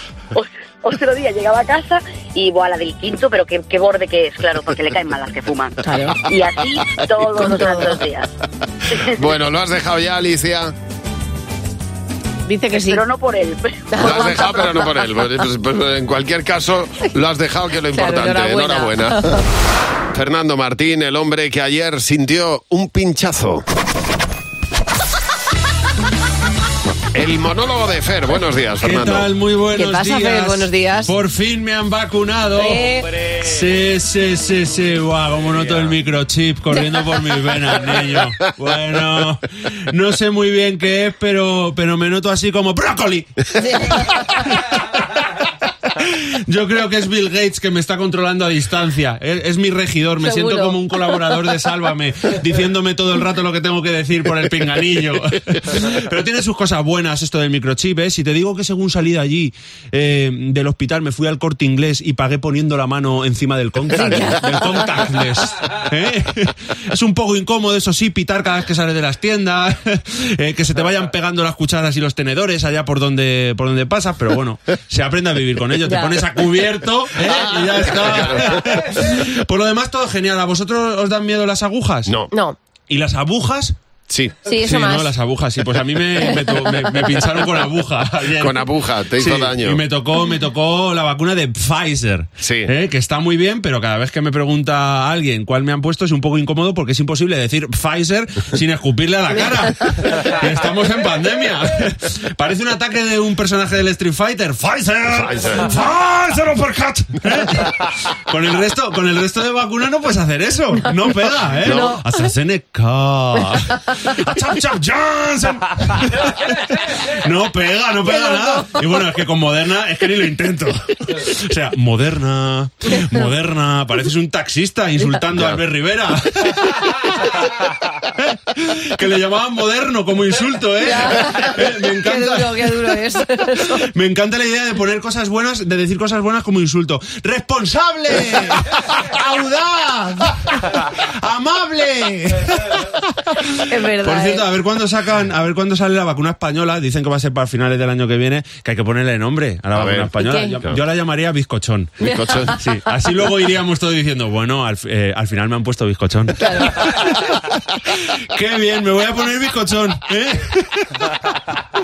Otro día llegaba a casa y la del quinto, pero qué borde que es, claro, porque le caen mal las que fuman. Claro. Y así todos los otros días. Bueno, ¿lo has dejado ya, Alicia? Dice que sí. Pero no por él. Lo has dejado, pero no por él. Pues, en cualquier caso, lo has dejado, que es lo importante. Claro, enhorabuena. Fernando Martín, el hombre que ayer sintió un pinchazo. El monólogo de Fer. Buenos días, Fernando. ¿Qué tal? Muy buenos días. ¿Qué pasa, Fer? Buenos días. Por fin me han vacunado. Sí. Guau, como noto el microchip corriendo por mis venas, niño. Bueno, no sé muy bien qué es, pero me noto así como brócoli. Yo creo que es Bill Gates que me está controlando a distancia. Es mi regidor, me siento como un colaborador de Sálvame, diciéndome todo el rato lo que tengo que decir por el pinganillo. Pero tiene sus cosas buenas esto del microchip, ¿eh? Si te digo que según salí de allí, del hospital, me fui al Corte Inglés y pagué poniendo la mano encima del contactless. Es un poco incómodo, eso sí, pitar cada vez que sales de las tiendas, que se te vayan pegando las cucharas y los tenedores allá por donde pasas, pero bueno, se aprende a vivir con ello. Te pones a cubierto y ya está. Por lo demás, todo genial. ¿A vosotros os dan miedo las agujas? No. ¿Y las agujas? Sí. Sí, eso más. No, las agujas, sí. Pues a mí me pincharon con aguja ayer. Con aguja, te hizo daño. Y me tocó la vacuna de Pfizer. Sí. Que está muy bien, pero cada vez que me pregunta alguien cuál me han puesto es un poco incómodo porque es imposible decir Pfizer sin escupirle a la cara. Estamos en pandemia. Parece un ataque de un personaje del Street Fighter. Pfizer uppercut. Con el resto de vacunas no puedes hacer eso. No pega, ¿eh? No. AstraZeneca. Chap Johnson. No pega nada. Y bueno, es que con Moderna es que ni lo intento. O sea, Moderna, pareces un taxista insultando a Albert Rivera. Que le llamaban moderno como insulto, ¿eh? Me encanta. Qué duro es. Me encanta la idea de poner cosas buenas, de decir cosas buenas como insulto. ¡Responsable! ¡Audaz! ¡Amable! Es verdad. Por cierto, a ver cuándo sale la vacuna española. Dicen que va a ser para finales del año que viene, que hay que ponerle nombre a la vacuna española. Yo la llamaría bizcochón. ¿Bizcochón? Sí, así luego iríamos todos diciendo, bueno, al final me han puesto bizcochón. Claro. Qué bien, me voy a poner bizcochón, ¿eh?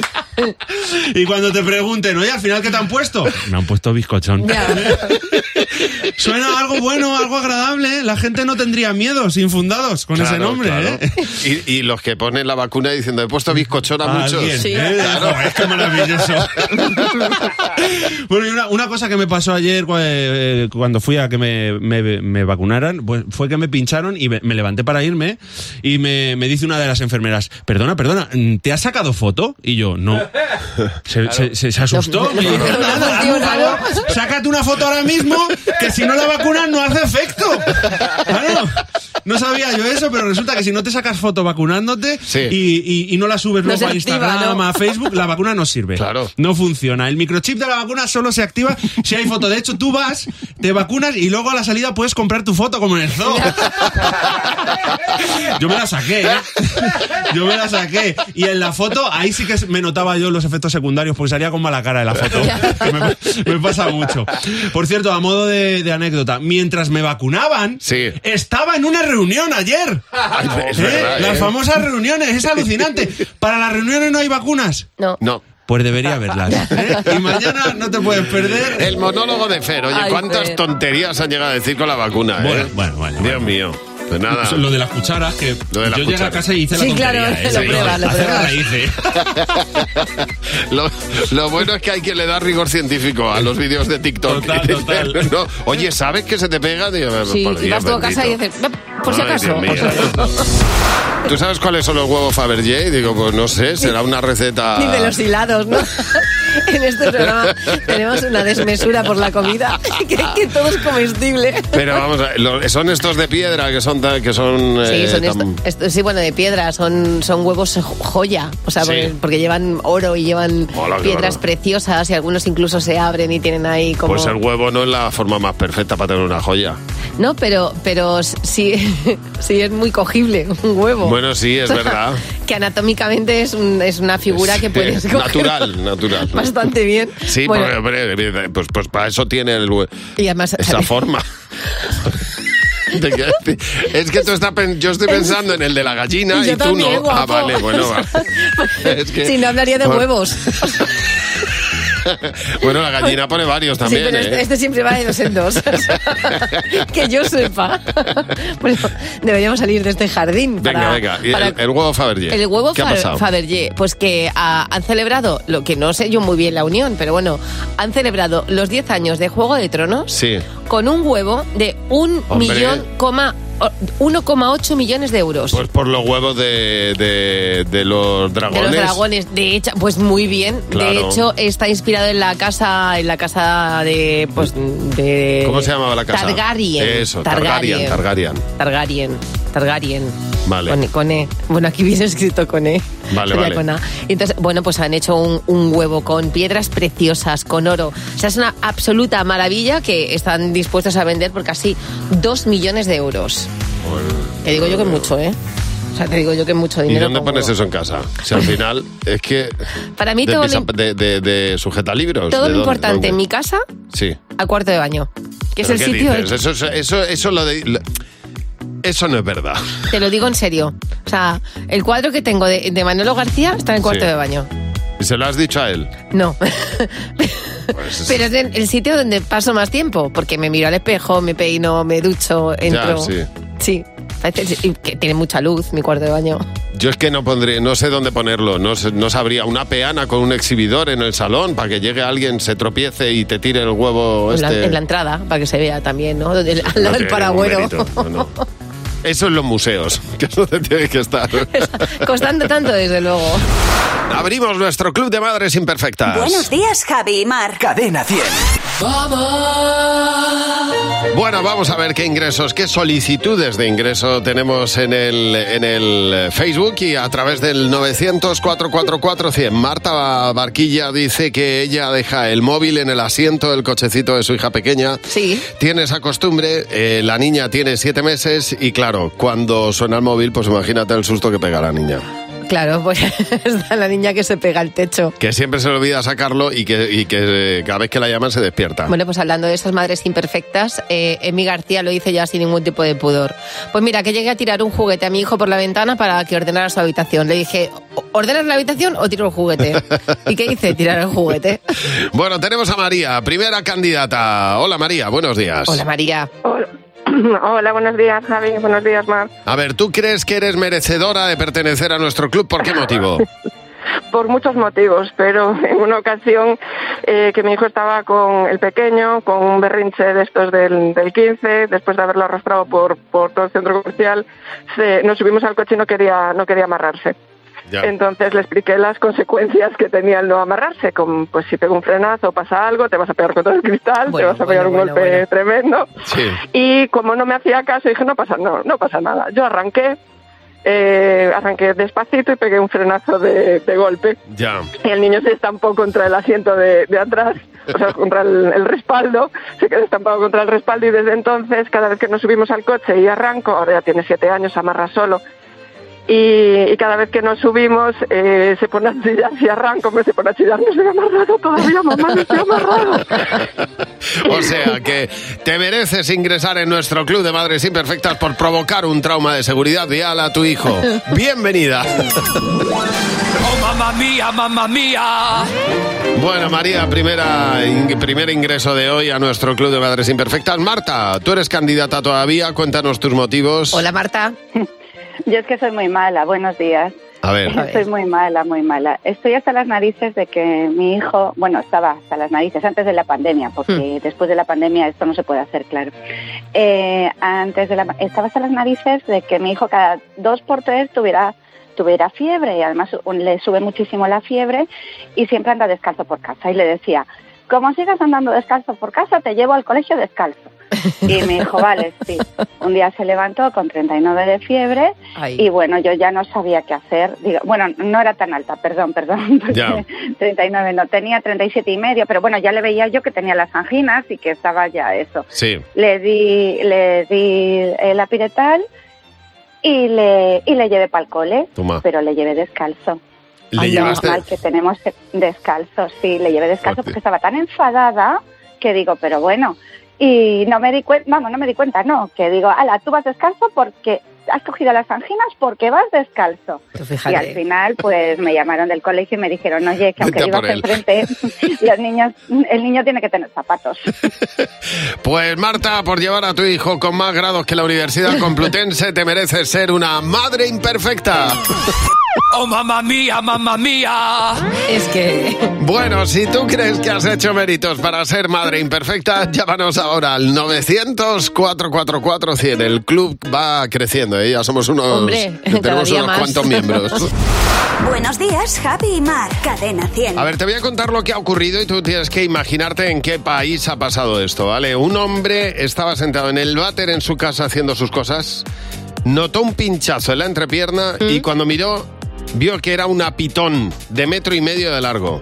Y cuando te pregunten, oye, al final, ¿qué te han puesto? Me han puesto bizcochón. Suena algo bueno, algo agradable. La gente no tendría miedos infundados con ese nombre, claro. Y los que ponen la vacuna diciendo, he puesto bizcochona a muchos. Sí. Claro. Es que maravilloso. Bueno, y una cosa que me pasó ayer cuando fui a que me vacunaran, pues fue que me pincharon y me levanté para irme y me dice una de las enfermeras, perdona, ¿te has sacado foto? Y yo, no. Se asustó. Me dijo, nada, sácate una foto ahora mismo, que si no la vacuna no hace efecto. Claro. No sabía yo eso, pero resulta que si no te sacas foto vacunándote y no la subes luego a Instagram, a Facebook, la vacuna no sirve. Claro. No funciona. El microchip de la vacuna solo se activa si hay foto. De hecho, tú vas, te vacunas y luego a la salida puedes comprar tu foto como en el zoo. Yo me la saqué, Y en la foto, ahí sí que me notaba yo los efectos secundarios, porque salía con mala cara en la foto. Me pasa mucho. Por cierto, a modo de anécdota, mientras me vacunaban, estaba en una reunión ayer. Ay, es verdad, Las famosas reuniones, es alucinante. ¿Para las reuniones no hay vacunas? No. Pues debería haberlas. Y mañana no te puedes perder el monólogo de Fer. Oye, cuántas tonterías han llegado a decir con la vacuna. Bueno. Dios mío. Pues nada. Lo de las cucharas, que yo llegué a casa y hice la tontería. Lo pruebas. La hice. Lo bueno es que hay quien le da rigor científico a los vídeos de TikTok. Total. No, oye, ¿sabes que se te pega? Y vas tú a casa y dices, por si acaso. ¿Tú sabes cuáles son los huevos Fabergé? Digo, pues no sé, será una receta... Ni de los hilados, ¿no? En este programa tenemos una desmesura por la comida, que todo es comestible. Pero vamos a ver, son estos de piedra que son... Sí, bueno, de piedra, son huevos joya, o sea, porque llevan oro y llevan piedras preciosas y algunos incluso se abren y tienen ahí como... Pues el huevo no es la forma más perfecta para tener una joya. No, pero sí es muy cogible un huevo. Bueno, sí, es verdad. Que anatómicamente es una figura que puedes coger natural. Bastante bien. Sí, pues para eso tiene y además, esa forma. Es que yo estoy pensando en el de la gallina y tú no. Guapo. Ah, vale, bueno, va. Es que, si no hablaría de huevos. Bueno, la gallina pone varios también. Sí, pero este siempre va de dos en dos. Que yo sepa. Bueno, deberíamos salir de este jardín. Venga. El huevo Fabergé. El huevo ¿Qué ha pasado? Fabergé, pues que han celebrado, lo que no sé yo muy bien la unión, pero bueno, han celebrado los 10 años de Juego de Tronos con un huevo de 1,8 millones de euros. Pues por los huevos de los dragones. De los dragones, de hecho, pues muy bien. Claro. De hecho, está inspirado en la casa de ¿cómo se llamaba la casa? Targaryen. Eso, Targaryen. Vale. Con E. Bueno, aquí viene escrito con E. Vale. Con A. Entonces, bueno, pues han hecho un huevo con piedras preciosas, con oro. O sea, es una absoluta maravilla que están dispuestos a vender por casi 2 millones de euros. Te digo yo que es mucho, ¿eh? O sea, te digo yo que es mucho dinero. ¿Y dónde pones eso en casa? O sea, al final es que... Para mí todo... De sujetalibros. Todo lo importante en mi casa, al cuarto de baño. Que es el sitio... Eso no es verdad. Te lo digo en serio. O sea, el cuadro que tengo de Manolo García está en el cuarto de baño. ¿Y se lo has dicho a él? No. Pues pero es el sitio donde paso más tiempo, porque me miro al espejo, me peino, me ducho, entro... Sí. Que tiene mucha luz mi cuarto de baño. Yo es que no sé dónde ponerlo, no sabría. Una peana con un exhibidor en el salón para que llegue alguien, se tropiece y te tire el huevo en la entrada, para que se vea también, ¿no? Al lado del paragüero. No. Eso en los museos, que es donde tiene que estar. Costando tanto, desde luego. Abrimos nuestro club de madres imperfectas. Buenos días, Javi y Mar. Cadena 100. Bueno, vamos a ver qué ingresos, qué solicitudes de ingreso tenemos en el Facebook y a través del 900-444-100. Marta Barquilla dice que ella deja el móvil en el asiento del cochecito de su hija pequeña. Sí. Tiene esa costumbre, la niña tiene 7 meses y claro, cuando suena el móvil, pues imagínate el susto que pega la niña. Claro, pues está la niña que se pega al techo. Que siempre se le olvida sacarlo y que cada vez que la llaman se despierta. Bueno, pues hablando de esas madres imperfectas, Emi García lo dice ya sin ningún tipo de pudor. Pues mira, que llegué a tirar un juguete a mi hijo por la ventana para que ordenara su habitación. Le dije, ¿ordenas la habitación o tiro el juguete? ¿Y qué hice? Tirar el juguete. Bueno, tenemos a María, primera candidata. Hola María, buenos días. Hola María. Hola, buenos días Javi, buenos días Mar. A ver, ¿tú crees que eres merecedora de pertenecer a nuestro club? ¿Por qué motivo? Por muchos motivos, pero en una ocasión que mi hijo estaba con el pequeño, con un berrinche de estos del 15, después de haberlo arrastrado por todo el centro comercial, nos subimos al coche y no quería amarrarse. Ya. Entonces le expliqué las consecuencias que tenía el no amarrarse, como pues si pega un frenazo o pasa algo, te vas a pegar contra el cristal, te vas a pegar un golpe tremendo. Sí. Y como no me hacía caso, dije, no pasa nada. Yo arranqué despacito y pegué un frenazo de golpe. Ya. Y el niño se estampó contra el asiento de atrás, o sea, contra el respaldo, se quedó estampado contra el respaldo y desde entonces, cada vez que nos subimos al coche y arranco, ahora ya tiene 7 años, amarra solo, y cada vez que nos subimos se pone a chillar, si arranco se pone a chillar, no estoy amarrado todavía, mamá, no estoy amarrado. O sea que te mereces ingresar en nuestro club de madres imperfectas por provocar un trauma de seguridad vial a tu hijo. Bienvenida. ¡Oh, mamá mía, mamá mía! Bueno, María, primer ingreso de hoy a nuestro club de madres imperfectas. Marta, tú eres candidata todavía, cuéntanos tus motivos. Hola, Marta. Yo es que soy muy mala, buenos días. A ver. Estoy muy mala. Estoy hasta las narices de que mi hijo, estaba hasta las narices antes de la pandemia, porque después de la pandemia esto no se puede hacer, claro. Estaba hasta las narices de que mi hijo cada 2 por 3 tuviera fiebre, y además le sube muchísimo la fiebre y siempre anda descalzo por casa. Y le decía, como sigas andando descalzo por casa, te llevo al colegio descalzo. Y me dijo, vale, sí. Un día se levantó con 39 de fiebre. Ay. Y bueno, yo ya no sabía qué hacer. Digo, bueno, no era tan alta, perdón, porque 39 no, tenía 37 y medio, pero bueno, ya le veía yo que tenía las anginas y que estaba ya eso. Sí. Le di el apiretal y le llevé para el cole, pero le llevé descalzo. ¿Le llevaste? Normal que tenemos descalzo, sí, le llevé descalzo porque estaba tan enfadada que digo, pero bueno... Y no me di cuenta, que digo, ala, tú vas descalzo porque has cogido las anginas porque vas descalzo. Y al final, pues me llamaron del colegio y me dijeron, oye, que aunque vivas enfrente, el niño tiene que tener zapatos. Pues Marta, por llevar a tu hijo con más grados que la Universidad Complutense, te mereces ser una madre imperfecta. ¡Oh, mamá mía, mamá mía! Es que... Bueno, si tú crees que has hecho méritos para ser madre imperfecta, llámanos ahora al 900-444-100. El club va creciendo, ¿eh? Ya somos tenemos unos cuantos miembros. Buenos días, Javi y Mar, Cadena 100. A ver, te voy a contar lo que ha ocurrido y tú tienes que imaginarte en qué país ha pasado esto, ¿vale? Un hombre estaba sentado en el váter en su casa haciendo sus cosas, notó un pinchazo en la entrepierna y cuando miró, vio que era una pitón de 1,5 metros de largo.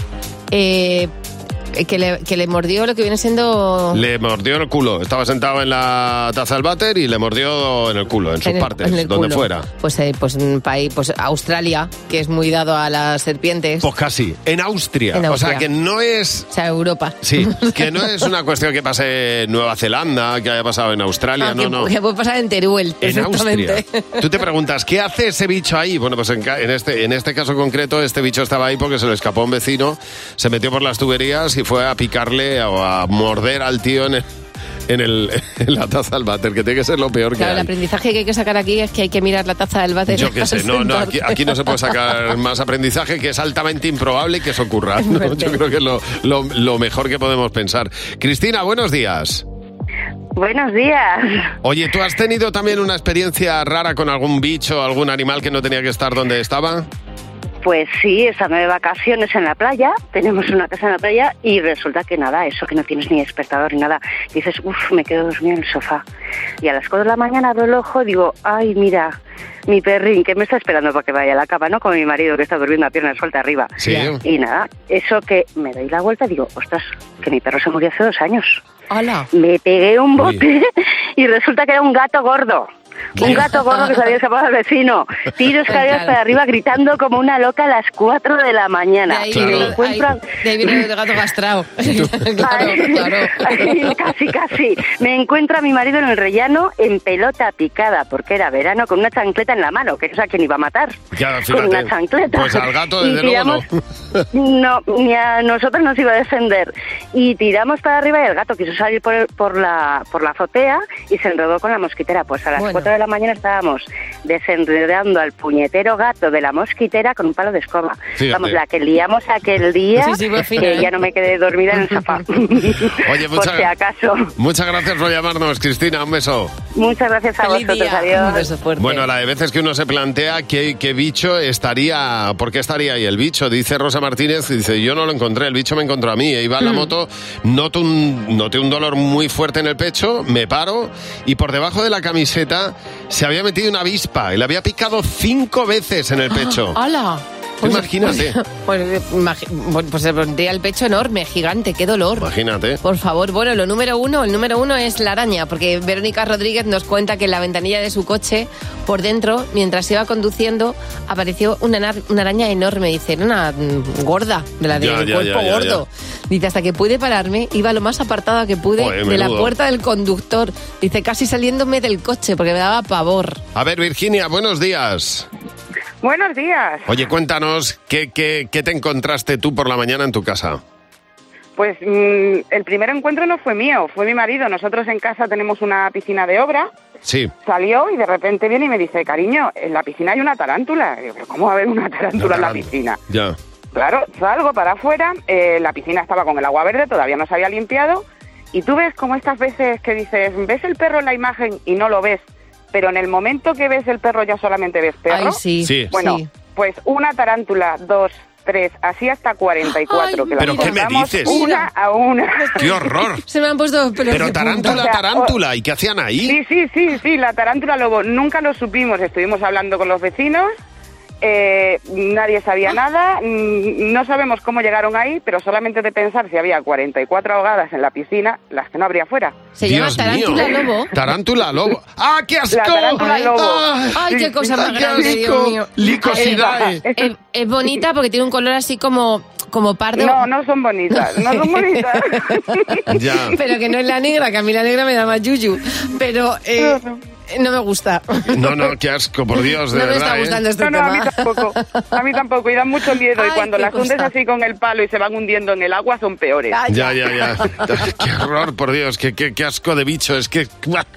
Que le mordió lo que viene siendo... Le mordió en el culo. Estaba sentado en la taza del váter y le mordió en el culo, en sus partes, donde fuera. Pues un país, pues Australia, que es muy dado a las serpientes. Pues casi, en Austria. O sea, que no es... O sea, Europa. Sí, que no es una cuestión que pase en Nueva Zelanda, que haya pasado en Australia, no. Que puede pasar en Teruel, en Austria. Tú te preguntas, ¿qué hace ese bicho ahí? Bueno, pues en este caso concreto, este bicho estaba ahí porque se le escapó a un vecino, se metió por las tuberías y fue a picarle o a morder al tío en la taza del váter, que tiene que ser lo peor que hay. El aprendizaje que hay que sacar aquí es que hay que mirar la taza del váter. Yo qué sé, aquí no se puede sacar más aprendizaje, que es altamente improbable que eso ocurra, ¿no? Yo creo que es lo mejor que podemos pensar. Cristina, buenos días. Buenos días. Oye, ¿tú has tenido también una experiencia rara con algún bicho, algún animal que no tenía que estar donde estaba? Pues sí, estando de vacaciones en la playa, tenemos una casa en la playa y resulta que nada, eso que no tienes ni despertador ni nada. Dices, me quedo dormida en el sofá. Y a las 4 de la mañana abro el ojo y digo, ay, mira, mi perrín, que me está esperando para que vaya a la cama, ¿no? Con mi marido que está durmiendo a pierna suelta arriba. Sí. Y nada, eso que me doy la vuelta y digo, ostras, que mi perro se murió hace 2 años. ¡Hala! Me pegué un bote y resulta que era un gato gordo. Un gato gordo que se había escapado al vecino. Tiro escaleras para arriba gritando como una loca a las 4 de la mañana. De ahí viene el gato castrado. claro. Casi. Me encuentro a mi marido en el rellano en pelota picada, porque era verano, con una chancleta en la mano, que no sé a quién iba a matar. Ya, fíjate, con una chancleta. Pues al gato desde luego no, ni a nosotros nos iba a defender. Y tiramos para arriba y el gato quiso salir por la azotea y se enredó con la mosquitera. Pues a las 4 de la mañana estábamos desenredando al puñetero gato de la mosquitera con un palo de escoba. Fíjate. Vamos, la que liamos aquel día, que ya no me quedé dormida en el sofá. Oye, por si acaso. Muchas gracias por llamarnos, Cristina. Un beso. Muchas gracias a vosotros. Día. Adiós. Un beso fuerte. Bueno, la de veces que uno se plantea qué bicho estaría, ¿por qué estaría ahí el bicho? Dice Rosa Martínez, dice, yo no lo encontré, el bicho me encontró a mí. Iba en la moto, noté un dolor muy fuerte en el pecho, me paro y por debajo de la camiseta se había metido una avispa y le había picado 5 veces en el pecho. ¡Hala! Imagínate. Pues se pondría el pecho enorme, gigante, qué dolor. Imagínate. Por favor, bueno, el número uno es la araña, porque Verónica Rodríguez nos cuenta que en la ventanilla de su coche, por dentro, mientras iba conduciendo, apareció una araña enorme, dice, una gorda, de la del cuerpo gordo. Dice, hasta que pude pararme, iba lo más apartada que pude de la puerta del conductor. Dice, casi saliéndome del coche, porque me daba pavor. A ver, Virginia, buenos días. Buenos días. Oye, cuéntanos, ¿qué te encontraste tú por la mañana en tu casa? Pues el primer encuentro no fue mío, fue mi marido. Nosotros en casa tenemos una piscina de obra. Sí. Salió y de repente viene y me dice, cariño, en la piscina hay una tarántula. Y yo, ¿pero cómo va a haber una tarántula en la piscina? Ya. Claro, salgo para afuera, la piscina estaba con el agua verde, todavía no se había limpiado. Y tú ves como estas veces que dices, ves el perro en la imagen y no lo ves, pero en el momento que ves el perro ya solamente ves perro. Ay, sí. Bueno, pues una tarántula, 2, 3, así hasta 44. Ay, que ¿pero qué me dices? Una a una. ¡Qué horror! Se me han puesto los pelos Pero de tarántula, punta. tarántula, ¿y qué hacían ahí? Sí, la tarántula lobo. Nunca lo supimos, estuvimos hablando con los vecinos. Nadie sabía nada, no sabemos cómo llegaron ahí, pero solamente de pensar si había 44 ahogadas en la piscina, las que no habría fuera. Se llama tarántula lobo. Tarántula lobo. ¡Ah, qué asco! La tarántula lobo. Ay, qué cosa más grande, Dios mío. Licosidad. Es bonita porque tiene un color así como pardo. No son bonitas, no son bonitas. Ya. Pero que no es la negra, que a mí la negra me da más yuyu. Pero no me gusta. No, qué asco, por Dios, de no verdad. No me está gustando este tema. A mí tampoco, y dan mucho miedo. Ay, y cuando las hundes cosa. así con el palo y se van hundiendo en el agua, son peores. Ya. Qué horror, por Dios, qué asco de bicho. Es que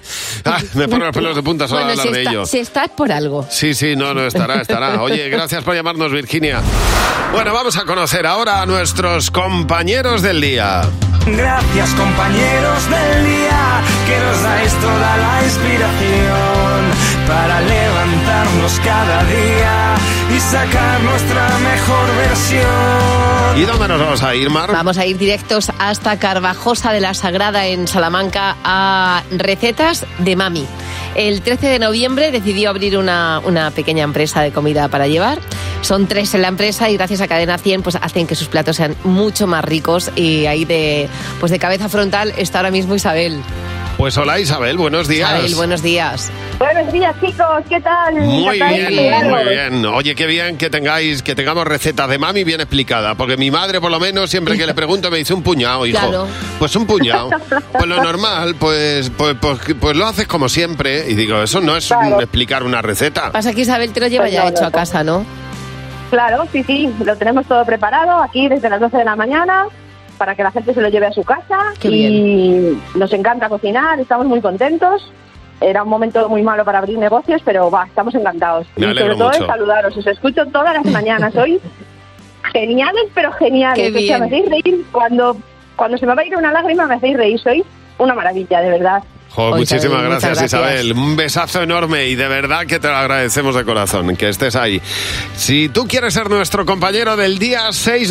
me ponen los pelos de punta solo hablar de ello. Si está es por algo. Sí, no, estará. Oye, gracias por llamarnos, Virginia. Bueno, vamos a conocer ahora a nuestros compañeros del día. Gracias, compañeros del día, que nos dais toda la inspiración para levantarnos cada día y sacar nuestra mejor versión. ¿Y dónde nos vamos a ir, Mar? Vamos a ir directos hasta Carvajosa de la Sagrada, en Salamanca, a recetas de mami. El 13 de noviembre decidió abrir una pequeña empresa de comida para llevar. Son 3 en la empresa y gracias a Cadena 100 pues hacen que sus platos sean mucho más ricos. Y ahí de cabeza frontal está ahora mismo Isabel. Pues hola, Isabel, buenos días. Isabel, buenos días. Buenos días, chicos, ¿qué tal? Muy bien. Oye, qué bien que tengamos recetas de mami bien explicada, porque mi madre, por lo menos, siempre que le pregunto me dice un puñado, hijo. Claro. Pues un puñado. Pues lo normal, pues lo haces como siempre. Y digo, eso no es explicar una receta. Pasa que Isabel te lo lleva ya hecho a casa, ¿no? Claro, sí, lo tenemos todo preparado aquí desde las 12 de la mañana para que la gente se lo lleve a su casa. Qué bien. Nos encanta cocinar, estamos muy contentos. Era un momento muy malo para abrir negocios, pero estamos encantados. Me alegro y sobre todo mucho. es saludaros, os escucho todas las mañanas. Sois geniales, pero geniales. Qué O sea, me bien. hacéis reír cuando se me va a ir una lágrima, me hacéis reír. Sois una maravilla, de verdad. Muchísimas Isabel, gracias, muchas gracias, Isabel. Un besazo enorme y de verdad que te lo agradecemos de corazón, que estés ahí. Si tú quieres ser nuestro compañero del día,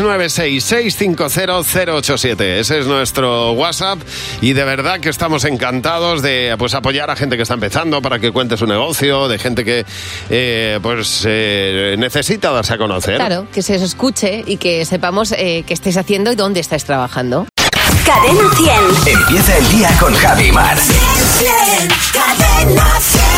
696-650-087. Ese es nuestro WhatsApp y de verdad que estamos encantados de apoyar a gente que está empezando para que cuente su negocio, de gente que necesita darse a conocer. Claro, que se os escuche y que sepamos qué estáis haciendo y dónde estáis trabajando. Cadena 100. Empieza el día con Javi Mar. Cadena 100.